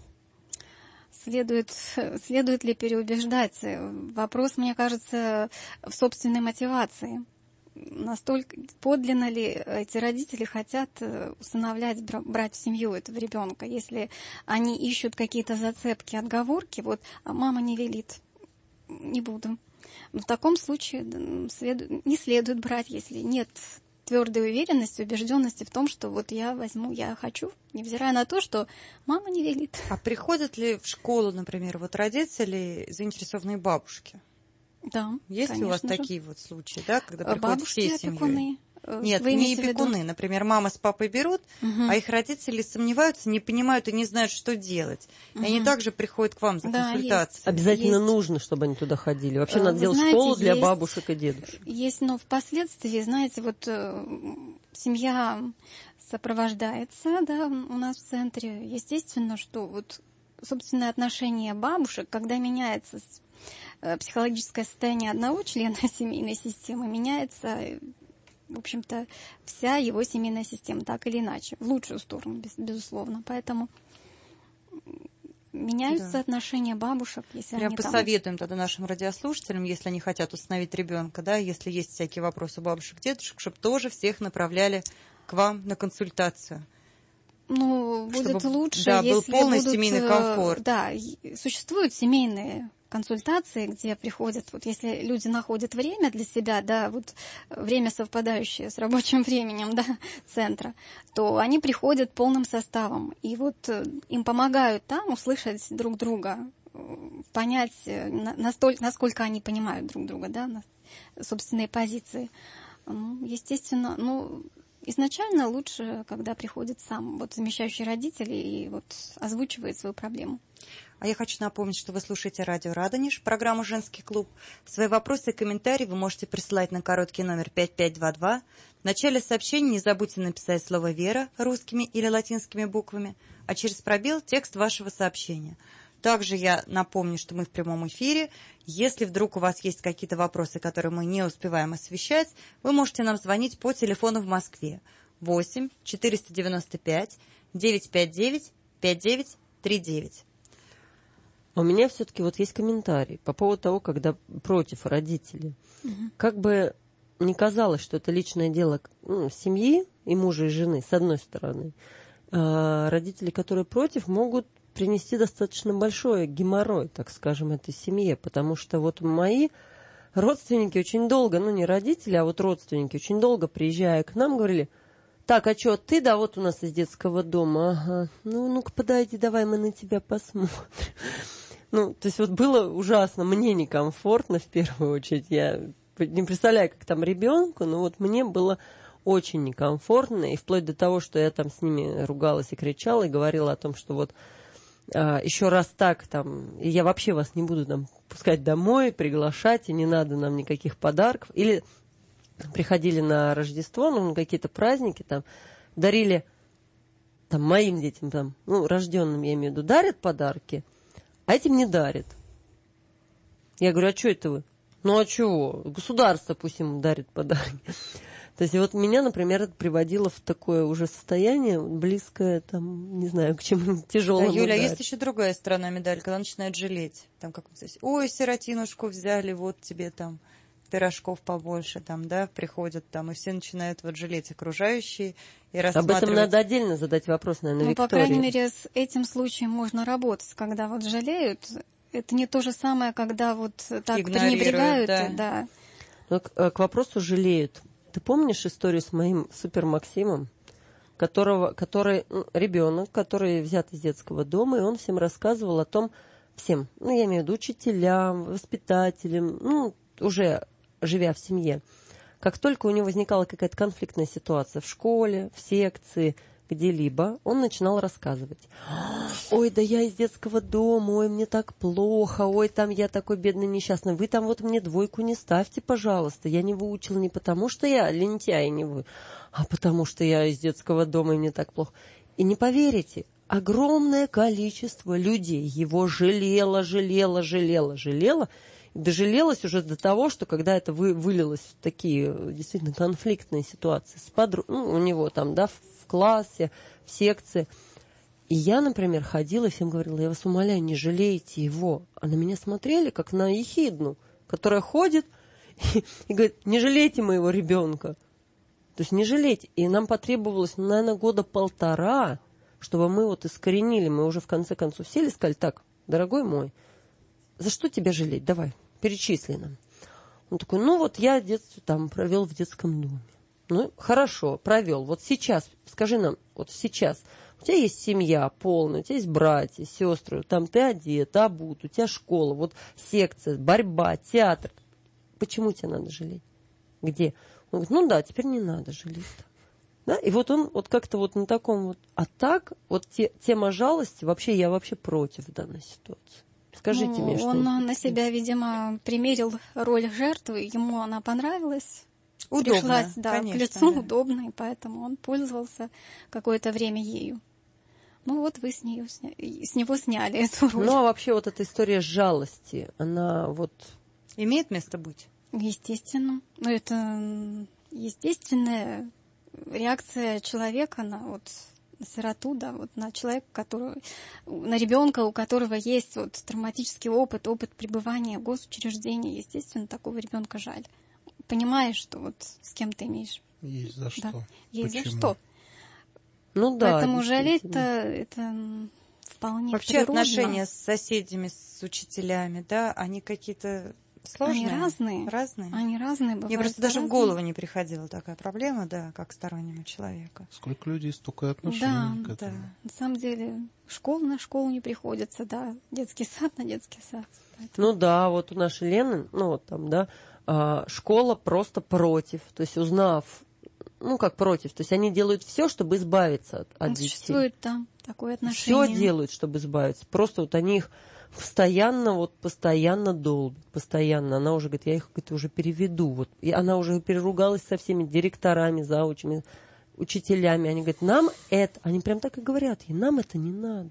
Следует ли переубеждать? Вопрос, мне кажется, в собственной мотивации. Настолько подлинно ли эти родители хотят усыновлять, брать в семью этого ребенка, если они ищут какие-то зацепки, отговорки, вот, а мама не велит, не буду. Но в таком случае не следует брать, если нет твердой уверенности, убежденности в том, что вот я возьму, я хочу, невзирая на то, что мама не велит. А приходят ли в школу, например, вот родители, заинтересованные бабушки? Да, Есть ли у вас конечно же. такие вот случаи, да, когда приходят Бабушки, всей семьей? опекуны. Нет, Вы не имеете в виду? опекуны. Например, мама с папой берут, а их родители сомневаются, не понимают и не знают, что делать. И они также приходят к вам за Да, консультацией. Обязательно Есть. нужно, чтобы они туда ходили. Вообще Вы надо делать знаете, школу для есть- бабушек и дедушек. Есть, но впоследствии, знаете, вот семья сопровождается, да, у нас в центре. Естественно, что вот собственное отношение бабушек, когда меняется психологическое состояние одного члена семейной системы, меняется, в общем-то, вся его семейная система, так или иначе, в лучшую сторону, безусловно. Поэтому меняются Да. отношения бабушек, если Прям они там... посоветуем тогда нашим радиослушателям, если они хотят усыновить ребенка, да, если есть всякие вопросы у бабушек, дедушек, чтобы тоже всех направляли к вам на консультацию. Ну, будет Чтобы, лучше, да, был если полный будут, семейный комфорт. Да, существуют семейные консультации, где приходят, вот если люди находят время для себя, да, вот время, совпадающее с рабочим временем, да, центра, то они приходят полным составом. И вот им помогают там услышать друг друга, понять, насколько они понимают друг друга, да, собственные позиции. Естественно, изначально лучше, когда приходит сам вот замещающий родитель и вот озвучивает свою проблему. А я хочу напомнить, что вы слушаете радио «Радонеж», программу «Женский клуб». Свои вопросы и комментарии вы можете присылать на короткий номер 5522. В начале сообщения не забудьте написать слово «Вера» русскими или латинскими буквами, а через пробел текст вашего сообщения. Также я напомню, что мы в прямом эфире. Если вдруг у вас есть какие-то вопросы, которые мы не успеваем освещать, вы можете нам звонить по телефону в Москве 8 495 959 5939. У меня все-таки вот есть комментарий по поводу того, когда против родители. Как бы не казалось, что это личное дело семьи и мужа и жены, с одной стороны, родители, которые против, могут принести достаточно большой геморрой, так скажем, этой семье, потому что вот мои родственники очень долго, не родители, а вот родственники очень долго, приезжая к нам, говорили: так, а что, ты, да, вот у нас из детского дома, ага, ну-ка подойди, давай мы на тебя посмотрим. То есть вот было ужасно, мне некомфортно в первую очередь, я не представляю, как там ребенку, но вот мне было очень некомфортно, и вплоть до того, что я там с ними ругалась и кричала, и говорила о том, что вот еще раз так там, и я вообще вас не буду там пускать домой, приглашать, и не надо нам никаких подарков. Или приходили на Рождество, на какие-то праздники, там, дарили там, моим детям, там, рожденным, я имею в виду, дарят подарки, а этим не дарят. Я говорю: а что это вы? А чего? Государство пусть им дарит подарки. То есть вот меня, например, это приводило в такое уже состояние, близкое, там, не знаю, к чему-нибудь тяжелому. Да, Юля, есть еще другая сторона медали, когда начинают жалеть. Там как здесь: ой, сиротинушку взяли, вот тебе там пирожков побольше, там, да, приходят там, и все начинают вот жалеть окружающие и рассматривать. Об этом надо отдельно задать вопрос, наверное, Виктории. По крайней мере, с этим случаем можно работать, когда вот жалеют. Это не то же самое, когда вот так пренебрегают. Да. К вопросу жалеют. Ты помнишь историю с моим супер Максимом, который ребенок, который взят из детского дома, и он всем рассказывал о том, всем, я имею в виду учителям, воспитателям, уже живя в семье, как только у него возникала какая-то конфликтная ситуация в школе, в секции, где-либо, он начинал рассказывать. Ой, да я из детского дома, ой, мне так плохо, ой, там я такой бедный несчастный, вы там вот мне 2 не ставьте, пожалуйста, я не выучил не потому, что я лентяй, не вы, а потому что я из детского дома, и мне так плохо. И не поверите, огромное количество людей его жалело, дожалелось уже до того, что когда это вылилось в такие действительно конфликтные ситуации с у него там, да, в классе, в секции. И я, например, ходила и всем говорила, я вас умоляю, не жалейте его. А на меня смотрели, как на ехидну, которая ходит и говорит, не жалейте моего ребенка. То есть не жалейте. И нам потребовалось, наверное, 1.5 года, чтобы мы вот искоренили. Мы уже в конце концов сели и сказали, так, дорогой мой, за что тебя жалеть? Давай, перечисли нам. Он такой, ну вот я детство там провел в детском доме. Ну, хорошо, провел. Вот сейчас, скажи нам, вот сейчас, у тебя есть семья полная, у тебя есть братья, сестры, там ты одет, обут, у тебя школа, вот секция, борьба, театр. Почему тебе надо жалеть? Где? Он говорит, ну да, теперь не надо жалеть. Да? И вот он вот как-то вот на таком вот... А так, вот тема жалости, вообще я вообще против данной ситуации. Скажите мне, что... Он на себя, видимо, примерил роль жертвы, ему она понравилась. Удобно, пришлась, да, конечно, к лицу, да. удобно, и поэтому он пользовался какое-то время ею. Ну вот вы с него сняли эту роль. Ну, а вообще вот эта история жалости, она вот... Имеет место быть? Естественно. Ну, это естественная реакция человека на сироту, да, вот на человека, на ребенка, у которого есть вот травматический опыт пребывания в госучреждении. Естественно, такого ребенка жаль. Понимаешь, что вот с кем ты имеешь. Есть за что. Да, есть Почему? за что. Ну да. Поэтому жалеть-то это вполне Вообще природно. отношения с соседями, с учителями, да, они какие-то сложные? Они разные. Разные? Они разные бывают. Мне просто даже в по-разному. голову не приходила такая проблема, да, как стороннему человеку. Сколько людей, столько и отношений Да, к этому. Да. На самом деле, школа на школу не приходится, да, детский сад на детский сад. Поэтому... Ну да, вот у нашей Лены, ну вот там, да, школа просто против. То есть узнав, ну как против, то есть они делают все, чтобы избавиться от детей. Существует там такое отношение. Все делают, чтобы избавиться. Просто вот они их постоянно долбят, постоянно. Она уже говорит, я их уже переведу. Вот. И она уже переругалась со всеми директорами, заучами, учителями. Они говорят, нам это, они прям так и говорят, и нам это не надо.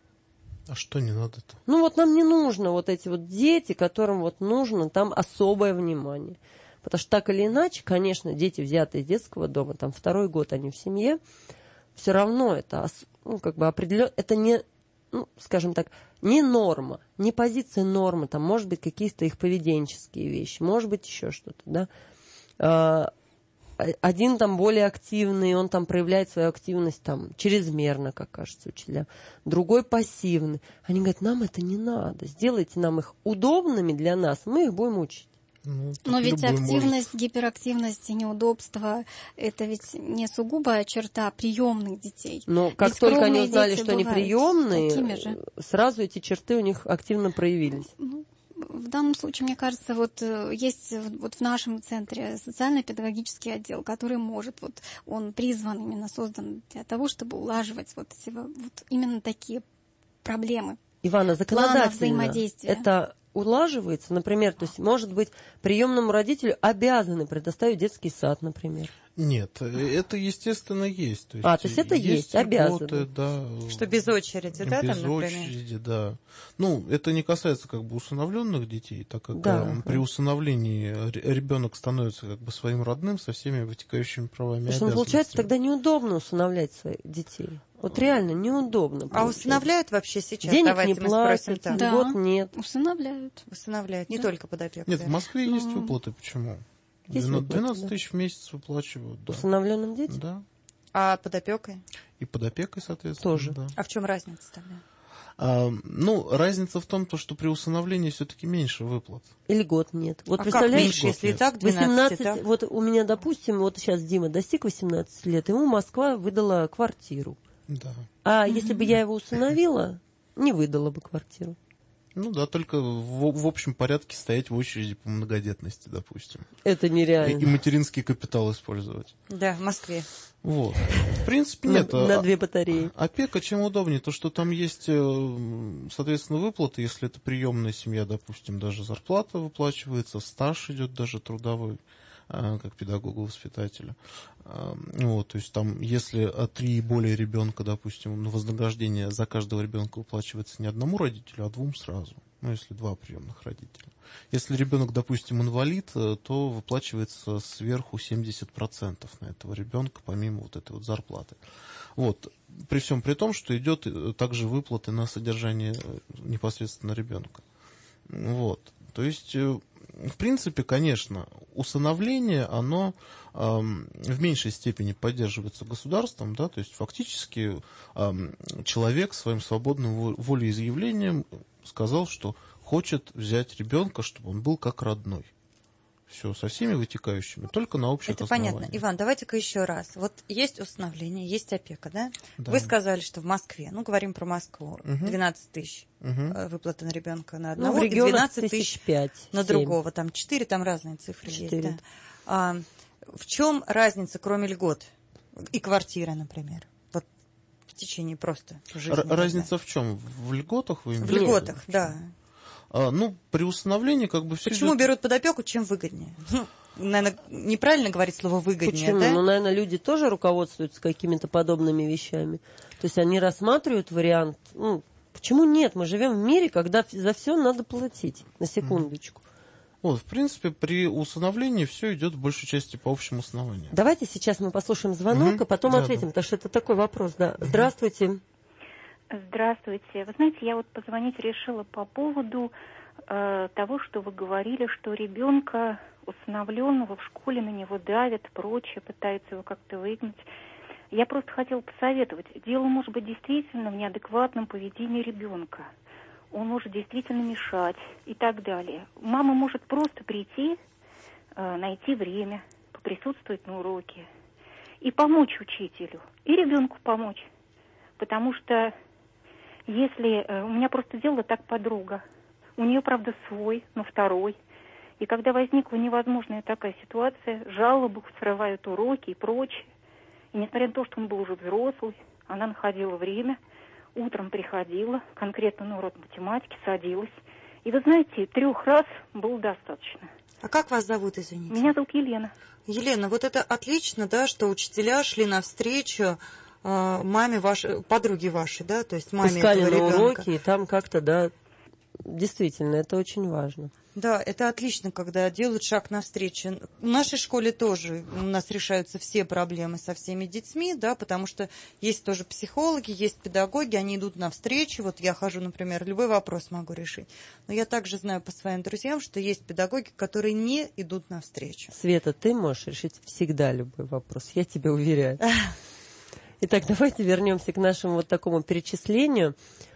А что не надо-то? Ну вот нам не нужно вот эти вот дети, которым вот нужно там особое внимание. Потому что так или иначе, конечно, дети, взятые из детского дома, там 2-й год они в семье, все равно это, ну, как бы определенно, это не, ну, скажем так, не норма, не позиция нормы, там, может быть, какие-то их поведенческие вещи, может быть, еще что-то, да. Один там более активный, он там проявляет свою активность там чрезмерно, как кажется учителям. Другой пассивный. Они говорят, нам это не надо, сделайте нам их удобными для нас, мы их будем учить. Ну, Но ведь любой активность, может. гиперактивность и неудобство – это ведь не сугубая черта приемных детей. Но как Ведь только они скромные узнали, дети что они бывают приемные, такими же. сразу эти черты у них активно проявились. Ну, в данном случае, мне кажется, вот есть вот в нашем центре социально-педагогический отдел, который может, вот он призван, именно создан для того, чтобы улаживать вот именно такие проблемы. Ивана, законодательно взаимодействия. это улаживается, например, то есть, может быть, приемному родителю обязаны предоставить детский сад, например. Нет, это, естественно, есть. То есть это есть, обязаны. льготы, да. Что без очереди, да, без там, например? очереди, да. Ну, это не касается как бы усыновленных детей, так как Да. при усыновлении ребенок становится как бы своим родным со всеми вытекающими правами и Потому что, обязанностями. получается, тогда неудобно усыновлять своих детей. Вот реально неудобно. А получается. усыновляют вообще сейчас? Денег Давайте не мы спросим платят, так. Да. льгот нет. Усыновляют. Усыновляют, не Да. только под опекой. Нет, в Москве есть Ну, выплаты, почему? Есть 12 выплаты, да. тысяч в месяц выплачивают, да. Усыновленным детям? Да. А под опекой? И под опекой, соответственно. Тоже. Да. А в чем разница тогда? Ну, разница в том, что при усыновлении все-таки меньше выплат. И льгот нет. Вот А как представляешь, меньше, если и так 12, 18, и так? вот у меня, допустим, вот сейчас Дима достиг 18 лет, ему Москва выдала квартиру. Да. А если бы я его усыновила, не выдала бы квартиру. Ну да, только в общем порядке стоять в очереди по многодетности, допустим. Это нереально. И материнский капитал использовать. Да, в Москве. Вот. В принципе, нет. На 2 батареи. Опека чем удобнее, то что там есть, соответственно, выплаты, если это приемная семья, допустим, даже зарплата выплачивается, стаж идет даже трудовой, как педагога-воспитателя. Вот, то есть там, если 3 и более ребенка, допустим, вознаграждение за каждого ребенка выплачивается не одному родителю, а 2 сразу. Ну, если 2 приемных родителя. Если ребенок, допустим, инвалид, то выплачивается сверху 70% на этого ребенка, помимо вот этой вот зарплаты. Вот. При всем при том, что идет также выплаты на содержание непосредственно ребенка. Вот. То есть, в принципе, конечно, усыновление, оно в меньшей степени поддерживается государством, да, то есть фактически человек своим свободным волеизъявлением сказал, что хочет взять ребенка, чтобы он был как родной. Все, со всеми вытекающими, только на общих основаниях. Это понятно. Иван, давайте-ка еще раз. Вот есть усыновление, есть опека, да? Да. Вы сказали, что в Москве, ну, говорим про Москву, 12 тысяч выплаты на ребенка на одного, в и 12 тысяч тысяч 5, на 7. другого. Там 4, там разные цифры 4. есть. Да. В чем разница, кроме льгот и квартиры, например? Вот в течение просто жизни. Разница в чем? В льготах вы имеете? В льготах, да. Ну, при усыновлении как бы все Почему идет... берут под опеку, чем выгоднее? Ну, наверное, неправильно говорить слово «выгоднее», Почему? да? Ну, наверное, люди тоже руководствуются какими-то подобными вещами. То есть они рассматривают вариант... Ну, почему нет? Мы живем в мире, когда за все надо платить. На секундочку. Вот, в принципе, при усыновлении все идет в большей части по общему основанию. Давайте сейчас мы послушаем звонок, а потом ответим, потому что это такой вопрос, да. Здравствуйте. Здравствуйте. Вы знаете, я вот позвонить решила по поводу того, что вы говорили, что ребенка усыновленного в школе на него давят, прочее, пытаются его как-то выгнать. Я просто хотела посоветовать. Дело может быть действительно в неадекватном поведении ребенка. Он может действительно мешать и так далее. Мама может просто прийти, найти время, поприсутствовать на уроке и помочь учителю, и ребенку помочь. Потому что если... У меня просто делала так подруга. У нее, правда, свой, но второй. И когда возникла невозможная такая ситуация, жалобы, срывают уроки и прочее. И несмотря на то, что он был уже взрослый, она находила время, утром приходила, конкретно на урок математики, садилась. И вы знаете, 3 раз было достаточно. А как вас зовут, извините? Меня зовут Елена. Елена, вот это отлично, да, что учителя шли навстречу маме вашей, подруге вашей, да, то есть маме Пускали этого на ребенка. уроки, и там как-то, да, действительно, это очень важно. Да, это отлично, когда делают шаг навстречу. В нашей школе тоже у нас решаются все проблемы со всеми детьми, да, потому что есть тоже психологи, есть педагоги, они идут навстречу. Вот я хожу, например, любой вопрос могу решить. Но я также знаю по своим друзьям, что есть педагоги, которые не идут навстречу. Света, ты можешь решить всегда любой вопрос, я тебя уверяю. Итак, давайте вернемся к нашему вот такому перечислению.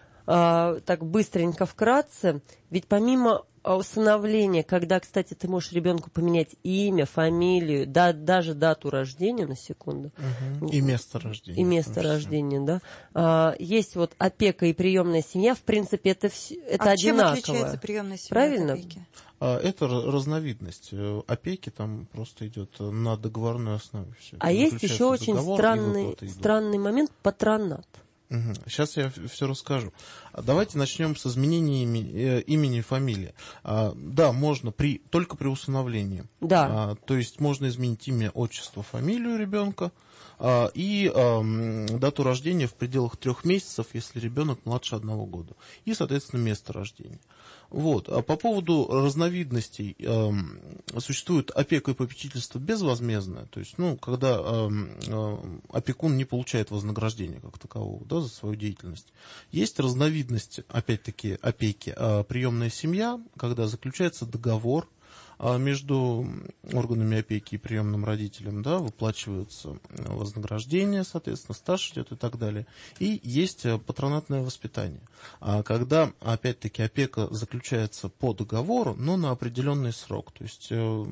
Так быстренько, вкратце. Ведь помимо усыновления, когда, кстати, ты можешь ребенку поменять имя, фамилию, даже дату рождения, на секунду. И место рождения. И место рождения, да. Есть вот опека и приемная семья. В принципе, это одинаково. Чем отличается приемная семья правильно? от опеки? Это разновидность опеки, там просто идет на договорной основе. Все. А есть еще очень странный момент – патронат. Сейчас я все расскажу. Давайте начнем с изменения имени и фамилии. Да, можно только при усыновлении. Да. То есть можно изменить имя, отчество, фамилию ребенка и дату рождения в пределах 3 месяцев, если ребенок младше 1 года. И, соответственно, место рождения. Вот. А по поводу разновидностей существует опека и попечительство безвозмездное, то есть, когда опекун не получает вознаграждения как такового, да, за свою деятельность. Есть разновидность, опять-таки, опеки, приемная семья, когда заключается договор между органами опеки и приемным родителем, да, выплачиваются вознаграждения, соответственно, стаж идет и так далее. И есть патронатное воспитание, когда, опять-таки, опека заключается по договору, но на определенный срок, то есть,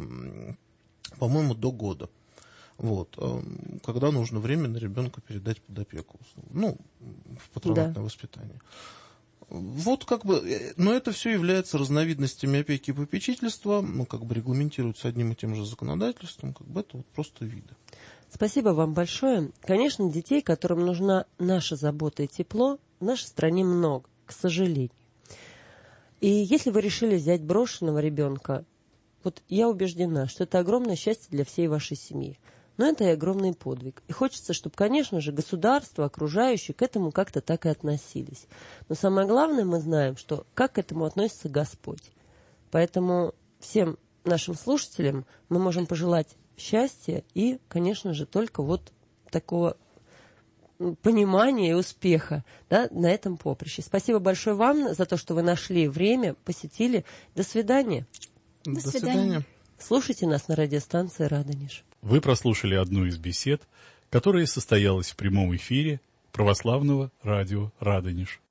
по-моему, до года. Вот, когда нужно временно ребенка передать под опеку, в патронатное воспитание. Вот как бы, но это все является разновидностями опеки и попечительства, ну, как бы регламентируется одним и тем же законодательством, как бы это вот просто виды. Спасибо вам большое. Конечно, детей, которым нужна наша забота и тепло, в нашей стране много, к сожалению. И если вы решили взять брошенного ребенка, вот я убеждена, что это огромное счастье для всей вашей семьи. Но это и огромный подвиг. И хочется, чтобы, конечно же, государство, окружающие к этому как-то так и относились. Но самое главное, мы знаем, что как к этому относится Господь. Поэтому всем нашим слушателям мы можем пожелать счастья и, конечно же, только вот такого понимания и успеха, да, на этом поприще. Спасибо большое вам за то, что вы нашли время, посетили. До свидания. До свидания. Слушайте нас на радиостанции «Радонеж». Вы прослушали одну из бесед, которая состоялась в прямом эфире православного радио «Радонеж».